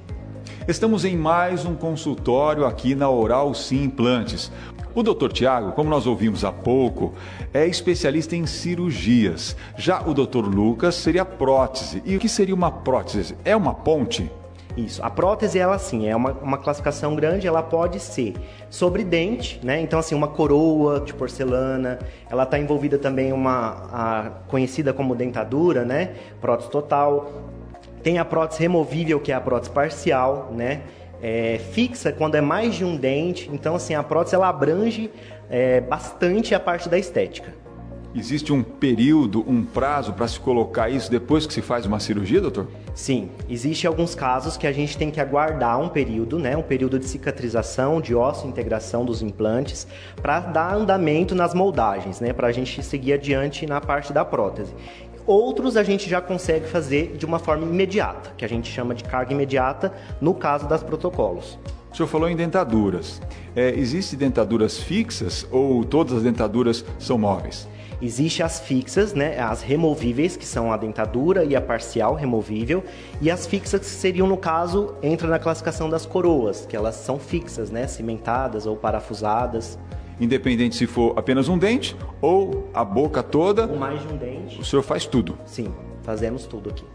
M: Estamos em mais um consultório aqui na Oral Sim Implantes. O doutor Tiago, como nós ouvimos há pouco, é especialista em cirurgias. Já o doutor Lucas seria prótese. E o que seria uma prótese? É uma ponte?
V: Isso. A prótese, ela sim, é uma, uma classificação grande, ela pode ser sobre dente, né? Então, assim, uma coroa de porcelana, ela está envolvida também uma a, conhecida como dentadura, né? Prótese total. Tem a prótese removível, que é a prótese parcial, né? É, fixa quando é mais de um dente. Então, assim, a prótese ela abrange é, bastante a parte da estética.
M: Existe um período, um prazo para se colocar isso depois que se faz uma cirurgia, doutor?
V: Sim, existe alguns casos que a gente tem que aguardar um período, né? Um período de cicatrização, de osso-integração dos implantes, para dar andamento nas moldagens, né? Para a gente seguir adiante na parte da prótese. Outros a gente já consegue fazer de uma forma imediata, que a gente chama de carga imediata, no caso das protocolos.
M: O senhor falou em dentaduras. É, Existem dentaduras fixas ou todas as dentaduras são móveis?
V: Existem as fixas, né, as removíveis, que são a dentadura e a parcial removível, e as fixas que seriam, no caso, entra na classificação das coroas, que elas são fixas, né, cimentadas ou parafusadas.
M: Independente se for apenas um dente ou a boca toda.
V: Ou mais de um dente.
M: O senhor faz tudo?
V: Sim, fazemos tudo aqui.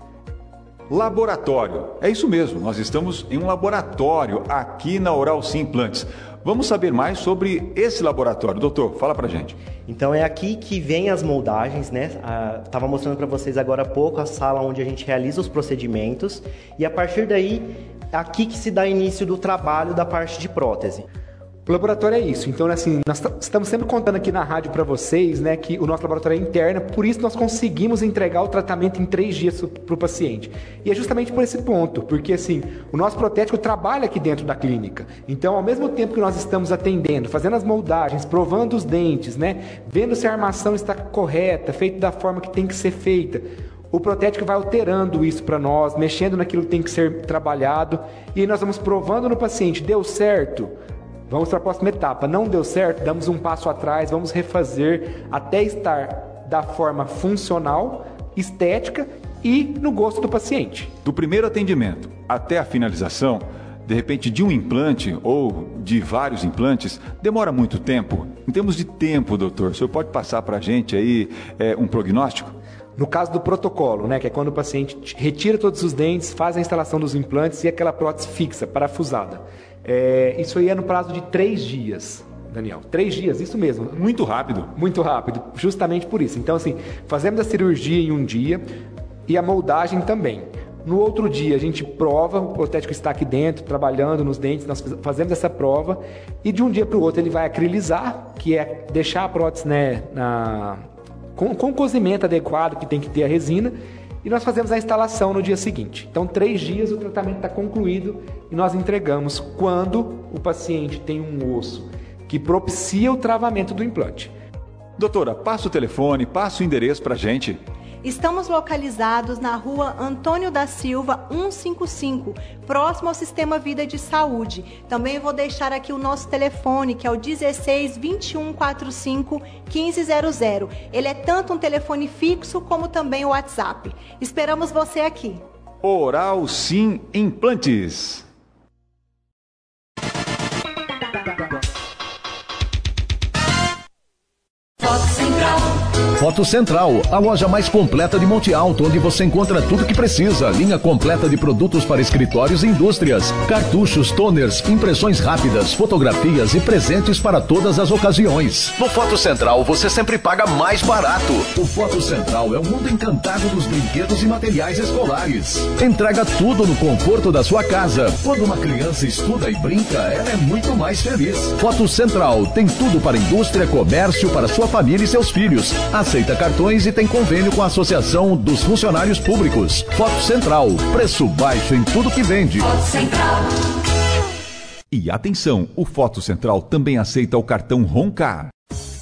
M: Laboratório. É isso mesmo, nós estamos em um laboratório aqui na Oral Sim Implantes. Vamos saber mais sobre esse laboratório. Doutor, fala pra gente.
V: Então é aqui que vem as moldagens, né? Estava mostrando para vocês agora há pouco a sala onde a gente realiza os procedimentos. E a partir daí, é aqui que se dá início do trabalho da parte de prótese.
U: O laboratório é isso. Então, assim, nós estamos sempre contando aqui na rádio para vocês, né, que o nosso laboratório é interno, por isso nós conseguimos entregar o tratamento em três dias para o paciente. E é justamente por esse ponto, porque, assim, o nosso protético trabalha aqui dentro da clínica. Então, ao mesmo tempo que nós estamos atendendo, fazendo as moldagens, provando os dentes, né, vendo se a armação está correta, feita da forma que tem que ser feita, o protético vai alterando isso para nós, mexendo naquilo que tem que ser trabalhado, e nós vamos provando no paciente, deu certo? Vamos para a próxima etapa. Não deu certo? Damos um passo atrás, vamos refazer até estar da forma funcional, estética e no gosto do paciente.
M: Do primeiro atendimento até a finalização, de repente de um implante ou de vários implantes, demora muito tempo. Em termos de tempo, doutor, o senhor pode passar para a gente aí é, um prognóstico?
U: No caso do protocolo, né, que é quando o paciente retira todos os dentes, faz a instalação dos implantes e aquela prótese fixa, parafusada. É, isso aí é no prazo de três dias, Daniel. Três dias, isso mesmo.
M: Muito rápido.
U: Muito rápido, justamente por isso. Então, assim, fazemos a cirurgia em um dia e a moldagem também. No outro dia, a gente prova, o protético está aqui dentro, trabalhando nos dentes, nós fazemos essa prova. E de um dia para o outro, ele vai acrilizar, que é deixar a prótese, né, na, com, com o cozimento adequado que tem que ter a resina. E nós fazemos a instalação no dia seguinte. Então, três dias o tratamento está concluído e nós entregamos quando o paciente tem um osso que propicia o travamento do implante.
M: Doutora, passa o telefone, passa o endereço para a gente.
T: Estamos localizados na rua Antônio da Silva, cento e cinquenta e cinco, próximo ao Sistema Vida de Saúde. Também vou deixar aqui o nosso telefone, que é o dezesseis, vinte e um, quarenta e cinco, quinze zero zero. Ele é tanto um telefone fixo como também o WhatsApp. Esperamos você aqui.
M: Oral Sim Implantes.
B: Foto Central.
K: Foto Central, a loja mais completa de Monte Alto, onde você encontra tudo que precisa. Linha completa de produtos para escritórios e indústrias. Cartuchos, toners, impressões rápidas, fotografias e presentes para todas as ocasiões. No Foto Central, você sempre paga mais barato. O Foto Central é o mundo encantado dos brinquedos e materiais escolares. Entrega tudo no conforto da sua casa. Quando uma criança estuda e brinca, ela é muito mais feliz. Foto Central tem tudo para indústria, comércio, para sua família e seus filhos. Aceita cartões e tem convênio com a Associação dos Funcionários Públicos. Foto Central, preço baixo em tudo que vende.
B: Foto Central.
M: E atenção, o Foto Central também aceita o cartão Roncar.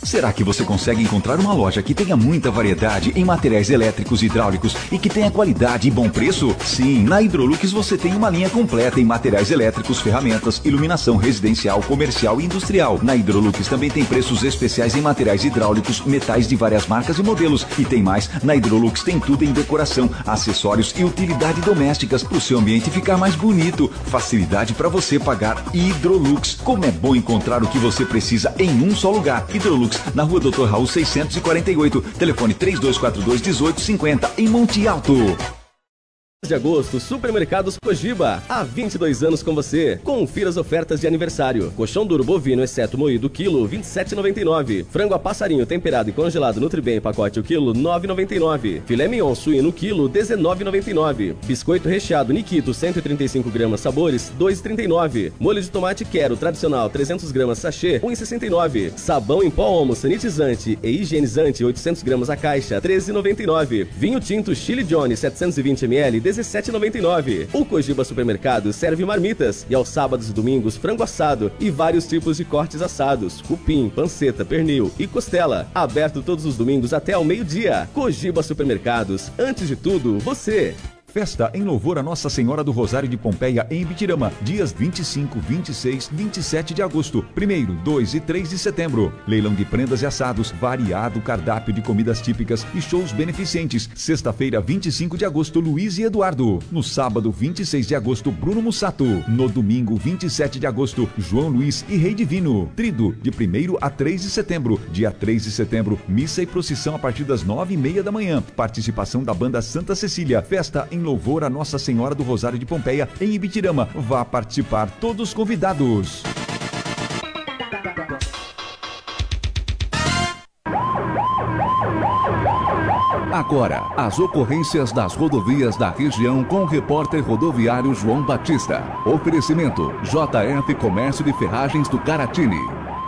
M: Será que você consegue encontrar uma loja que tenha muita variedade em materiais elétricos e hidráulicos e que tenha qualidade e bom preço? Sim, na Hidrolux você tem uma linha completa em materiais elétricos, ferramentas, iluminação residencial, comercial e industrial. Na Hidrolux também tem preços especiais em materiais hidráulicos, metais de várias marcas e modelos. E tem mais, na Hidrolux tem tudo em decoração, acessórios e utilidade domésticas para o seu ambiente ficar mais bonito. Facilidade para você pagar. Hidrolux. Como é bom encontrar o que você precisa em um só lugar. Hidrolux, na rua doutor Raul seiscentos e quarenta e oito, telefone três dois quatro dois, um oito cinco zero, em Monte Alto.
I: de agosto, Supermercados Cogiba. Há vinte e dois anos com você. Confira as ofertas de aniversário. Colchão duro bovino, exceto moído, quilo, vinte e sete reais e noventa e nove centavos. Frango a passarinho temperado e congelado Nutribem pacote o quilo, nove reais e noventa e nove centavos. Filé mignon suíno quilo, dezenove reais e noventa e nove centavos. Biscoito recheado Nikito, cento e trinta e cinco gramas sabores, dois reais e trinta e nove centavos. Molho de tomate Quero tradicional, trezentos gramas sachê, um real e sessenta e nove centavos. Sabão em pó Omo sanitizante e higienizante, oitocentos gramas a caixa, treze reais e noventa e nove centavos. Vinho tinto Chili Johnny, setecentos e vinte mililitros, dezessete reais e noventa e nove centavos. O Cogiba Supermercado serve marmitas e aos sábados e domingos frango assado e vários tipos de cortes assados, cupim, panceta, pernil e costela. Aberto todos os domingos até ao meio-dia. Cogiba Supermercados, antes de tudo, você.
M: Festa em louvor a Nossa Senhora do Rosário de Pompeia, em Ibitirama, dias vinte e cinco, vinte e seis, vinte e sete de agosto, primeiro, dois e três de setembro. Leilão de prendas e assados, variado cardápio de comidas típicas e shows beneficentes. Sexta-feira, vinte e cinco de agosto, Luiz e Eduardo. No sábado, vinte e seis de agosto, Bruno Mussato. No domingo, vinte e sete de agosto, João Luiz e Rei Divino. Trido, de primeiro a três de setembro. Dia três de setembro, missa e procissão a partir das nove e meia da manhã. Participação da banda Santa Cecília. Festa em louvor a Nossa Senhora do Rosário de Pompeia, em Ibitirama. Vá participar, todos convidados.
C: Agora, as ocorrências das rodovias da região com o repórter rodoviário João Batista. Oferecimento: J F Comércio de Ferragens do Caratini.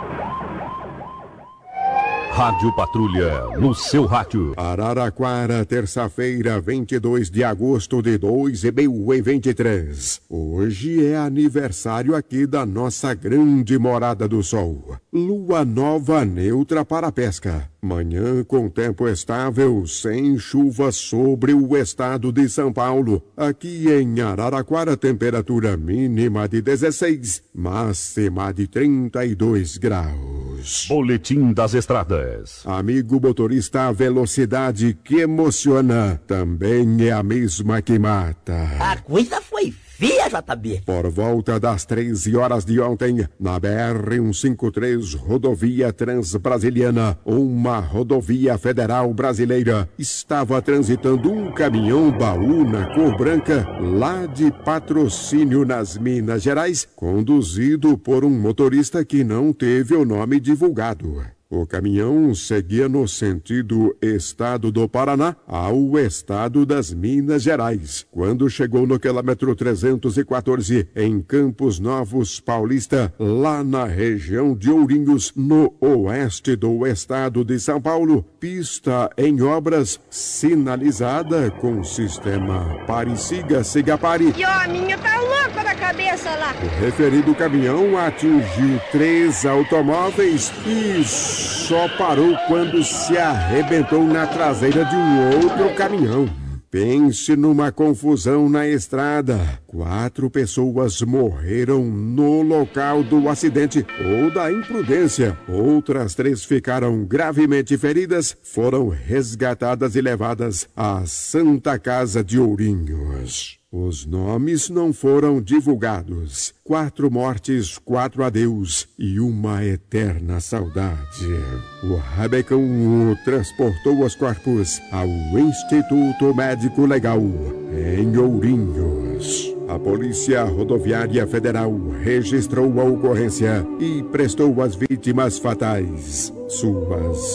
L: Rádio Patrulha, no seu rádio.
W: Araraquara, terça-feira, vinte e dois de agosto de dois mil e vinte e três. Hoje é aniversário aqui da nossa grande Morada do Sol. Lua nova neutra para a pesca. Manhã com tempo estável, sem chuva sobre o estado de São Paulo. Aqui em Araraquara, temperatura mínima de dezesseis, máxima de trinta e dois graus.
L: Boletim das Estradas.
W: Amigo motorista, a velocidade que emociona também é a mesma que mata.
X: A coisa foi feia, J B.
W: Por volta das treze horas de ontem, na B R cento e cinquenta e três, rodovia Transbrasiliana, uma rodovia federal brasileira, estava transitando um caminhão baú na cor branca, lá de Patrocínio, nas Minas Gerais, conduzido por um motorista que não teve o nome divulgado. O caminhão seguia no sentido estado do Paraná ao estado das Minas Gerais. Quando chegou no quilômetro trezentos e quatorze, em Campos Novos Paulista, lá na região de Ourinhos, no oeste do estado de São Paulo, pista em obras, sinalizada com sistema Pare Siga, Siga Pare.
Y: E ó, a minha tá louca da cabeça lá.
W: O referido caminhão atingiu três automóveis e só parou quando se arrebentou na traseira de um outro caminhão. Pense numa confusão na estrada. Quatro pessoas morreram no local do acidente ou da imprudência. Outras três ficaram gravemente feridas, foram resgatadas e levadas à Santa Casa de Ourinhos. Os nomes não foram divulgados. Quatro mortes, quatro adeus e uma eterna saudade. O Rabecão transportou os corpos ao Instituto Médico Legal, em Ourinhos. A Polícia Rodoviária Federal registrou a ocorrência e prestou às vítimas fatais suas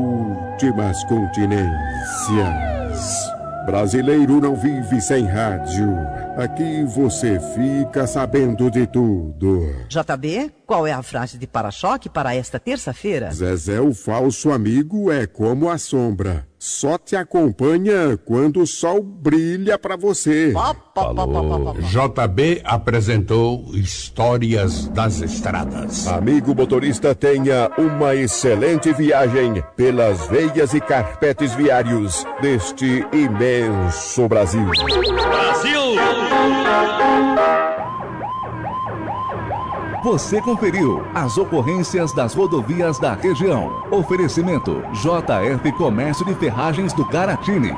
W: últimas continências. Brasileiro não vive sem rádio. aqui você fica sabendo de tudo.
E: J B, qual é a frase de para-choque para esta terça-feira?
W: Zezé, o falso amigo, é como a sombra. Só te acompanha quando o sol brilha pra você.
F: Falou. J B apresentou Histórias das Estradas.
W: Amigo motorista, tenha uma excelente viagem pelas veias e carpetes viários deste imenso Brasil.
S: Brasil!
C: Você conferiu as ocorrências das rodovias da região. Oferecimento J F Comércio de Ferragens do Caratini.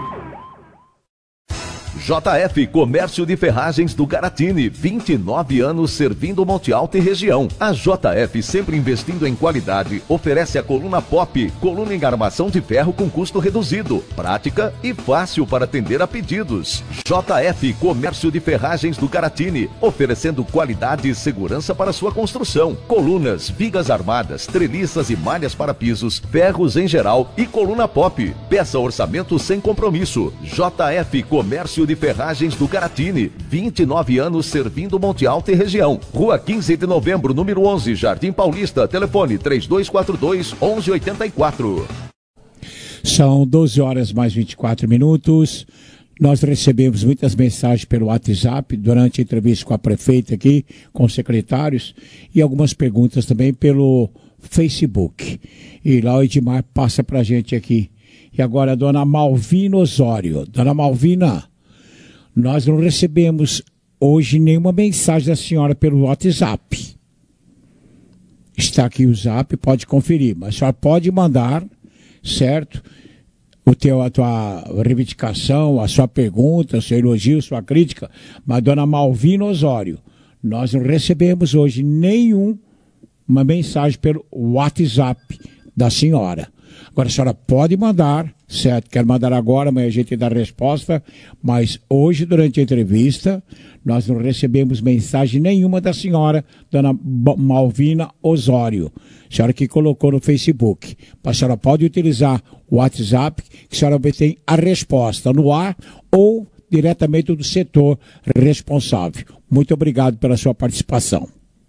C: J F Comércio de Ferragens do Caratini, vinte e nove anos servindo Monte Alto e região. A J F, sempre investindo em qualidade, oferece a coluna Pop, coluna em armação de ferro com custo reduzido, prática e fácil para atender a pedidos. J F Comércio de Ferragens do Caratini, oferecendo qualidade e segurança para sua construção. Colunas, vigas armadas, treliças e malhas para pisos, ferros em geral e coluna Pop. Peça orçamento sem compromisso. J F Comércio de Ferragens do Caratini, vinte e nove anos servindo Monte Alto e região. Rua quinze de novembro, número onze, Jardim Paulista. Telefone três dois quatro dois, onze oitenta e quatro.
D: São doze horas mais vinte e quatro minutos. Nós recebemos muitas mensagens pelo WhatsApp durante a entrevista com a prefeita aqui, com os secretários, e algumas perguntas também pelo Facebook. E lá o Edmar passa pra gente aqui. E agora a dona Malvina Osório. Dona Malvina, nós não recebemos hoje nenhuma mensagem da senhora pelo WhatsApp. Está aqui o Zap, pode conferir, mas a senhora pode mandar, certo? O teu, a tua reivindicação, a sua pergunta, o seu elogio, sua crítica. Mas, dona Malvina Osório, nós não recebemos hoje nenhuma mensagem pelo WhatsApp da senhora. Agora a senhora pode mandar, certo? Quero mandar agora, amanhã a gente dá a resposta, mas hoje, durante a entrevista, nós não recebemos mensagem nenhuma da senhora, dona Malvina Osório, senhora que colocou no Facebook. A senhora pode utilizar o WhatsApp, que a senhora obtém a resposta no ar ou diretamente do setor responsável. Muito obrigado pela sua participação.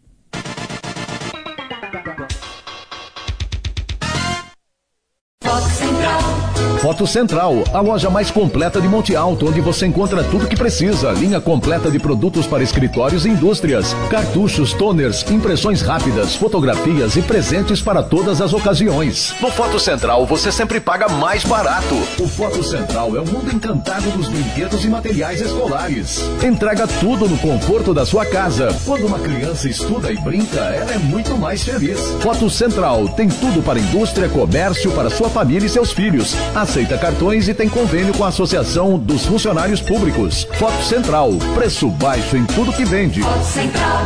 K: Foto Central, a loja mais completa de Monte Alto, onde você encontra tudo o que precisa. Linha completa de produtos para escritórios e indústrias, cartuchos, toners, impressões rápidas, fotografias e presentes para todas as ocasiões. No Foto Central, você sempre paga mais barato. O Foto Central é um mundo encantado dos brinquedos e materiais escolares. Entrega tudo no conforto da sua casa. Quando uma criança estuda e brinca, ela é muito mais feliz. Foto Central tem tudo para indústria, comércio, para sua família e seus filhos. Aceita cartões e tem convênio com a Associação dos Funcionários Públicos. Foto Central, preço baixo em tudo que vende. Foto Central.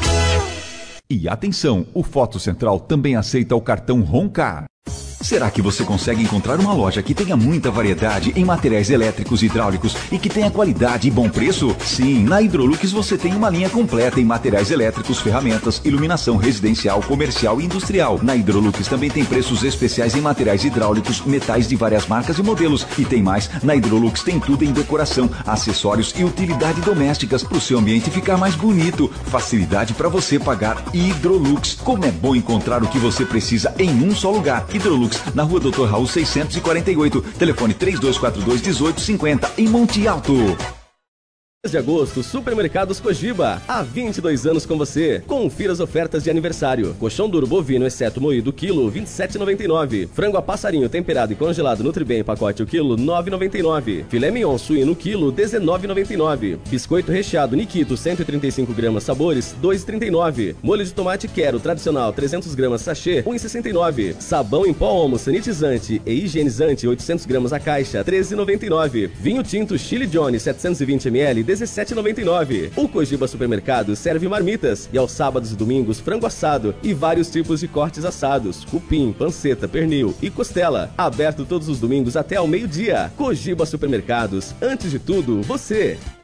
M: E atenção, o Foto Central também aceita o cartão Roncar. Será que você consegue encontrar uma loja que tenha muita variedade em materiais elétricos e hidráulicos e que tenha qualidade e bom preço? Sim, na Hidrolux você tem uma linha completa em materiais elétricos, ferramentas, iluminação residencial, comercial e industrial. Na Hidrolux também tem preços especiais em materiais hidráulicos, metais de várias marcas e modelos. E tem mais, na Hidrolux tem tudo em decoração, acessórios e utilidade domésticas para o seu ambiente ficar mais bonito. Facilidade para você pagar. Hidrolux. Como é bom encontrar o que você precisa em um só lugar. Hidrolux, na rua doutor Raul seiscentos e quarenta e oito, telefone três dois quatro dois, um oito cinco zero, em Monte Alto.
I: de agosto, Supermercados Cogiba. Há vinte e dois anos com você. Confira as ofertas de aniversário. Colchão duro bovino, exceto moído, quilo, vinte e sete reais e noventa e nove centavos. Frango a passarinho temperado e congelado Nutribem pacote o quilo, nove reais e noventa e nove centavos. Filé mignon suíno quilo, dezenove reais e noventa e nove centavos. Biscoito recheado Nikito, cento e trinta e cinco gramas sabores, dois reais e trinta e nove centavos. Molho de tomate Quero tradicional, trezentos gramas sachê, um real e sessenta e nove centavos. Sabão em pó Omo sanitizante e higienizante, oitocentos gramas a caixa, treze reais e noventa e nove centavos. Vinho tinto Chili Johnny, setecentos e vinte mililitros, dezessete reais e noventa e nove centavos. O Cogiba Supermercado serve marmitas e aos sábados e domingos frango assado e vários tipos de cortes assados, cupim, panceta, pernil e costela. Aberto todos os domingos até ao meio-dia. Cogiba Supermercados, antes de tudo, você.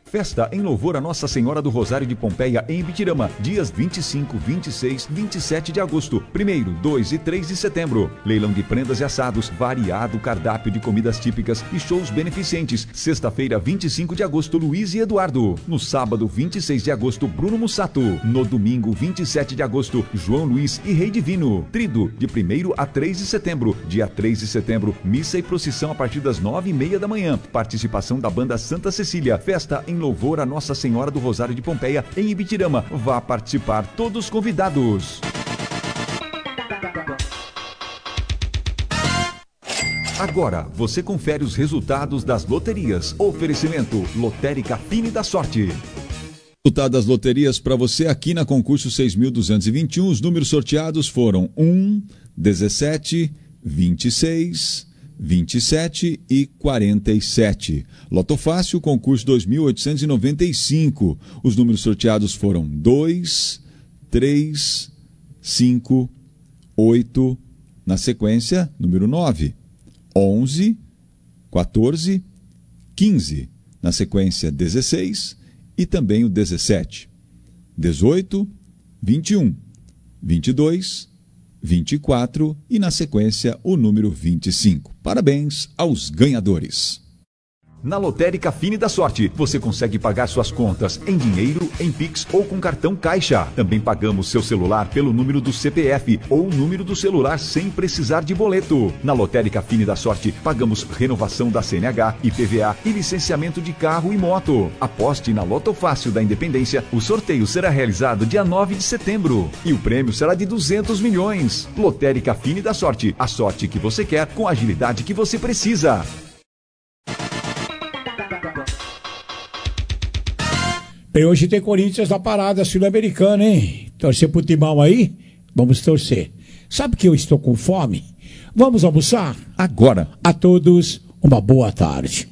M: Festa em louvor a Nossa Senhora do Rosário de Pompeia em Ibitirama, dias vinte e cinco, vinte e seis, vinte e sete de agosto, primeiro, dois e três de setembro. Leilão de prendas e assados, variado cardápio de comidas típicas e shows beneficentes. Sexta-feira, vinte e cinco de agosto, Luiz e Eduardo. No sábado, vinte e seis de agosto, Bruno Mussato. No domingo, vinte e sete de agosto, João Luiz e Rei Divino. Trido, de primeiro a três de setembro. Dia três de setembro, missa e procissão a partir das nove e meia da manhã. Participação da banda Santa Cecília. Festa em louvor a Nossa Senhora do Rosário de Pompeia em Ibitirama. Vá participar, todos convidados. Agora você confere os resultados das loterias. Oferecimento Lotérica Fine da Sorte.
J: Resultado das loterias para você aqui na concurso seis mil duzentos e vinte e um. Os números sorteados foram um, dezessete, vinte e seis, vinte e sete e quarenta e sete. Loto Fácil, concurso dois mil oitocentos e noventa e cinco. Os números sorteados foram dois, três, cinco, oito, na sequência, número nove, onze, quatorze, quinze, na sequência, dezesseis e também o dezessete, dezoito, vinte e um, vinte e dois, vinte e quatro e, na sequência, o número vinte e cinco. Parabéns aos ganhadores.
M: Na Lotérica Fine da Sorte, você consegue pagar suas contas em dinheiro, em Pix ou com cartão Caixa. Também pagamos seu celular pelo número do C P F ou o número do celular sem precisar de boleto. Na Lotérica Fine da Sorte, pagamos renovação da C N H, I P V A e licenciamento de carro e moto. Aposte na Loto Fácil da Independência. O sorteio será realizado dia nove de setembro e o prêmio será de duzentos milhões. Lotérica Fine da Sorte, a sorte que você quer com a agilidade que você precisa.
D: E hoje tem Corinthians na parada sul-americana, hein? Torcer pro Timão aí? Vamos torcer. Sabe que eu estou com fome? Vamos almoçar?
J: Agora.
D: A todos, uma boa tarde.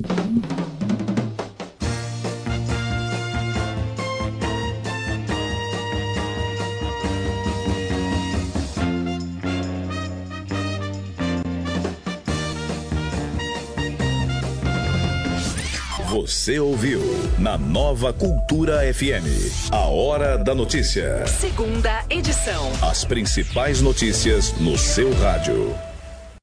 S: Você ouviu na Nova Cultura F M, a Hora da Notícia.
B: Segunda edição.
S: As principais notícias no seu rádio.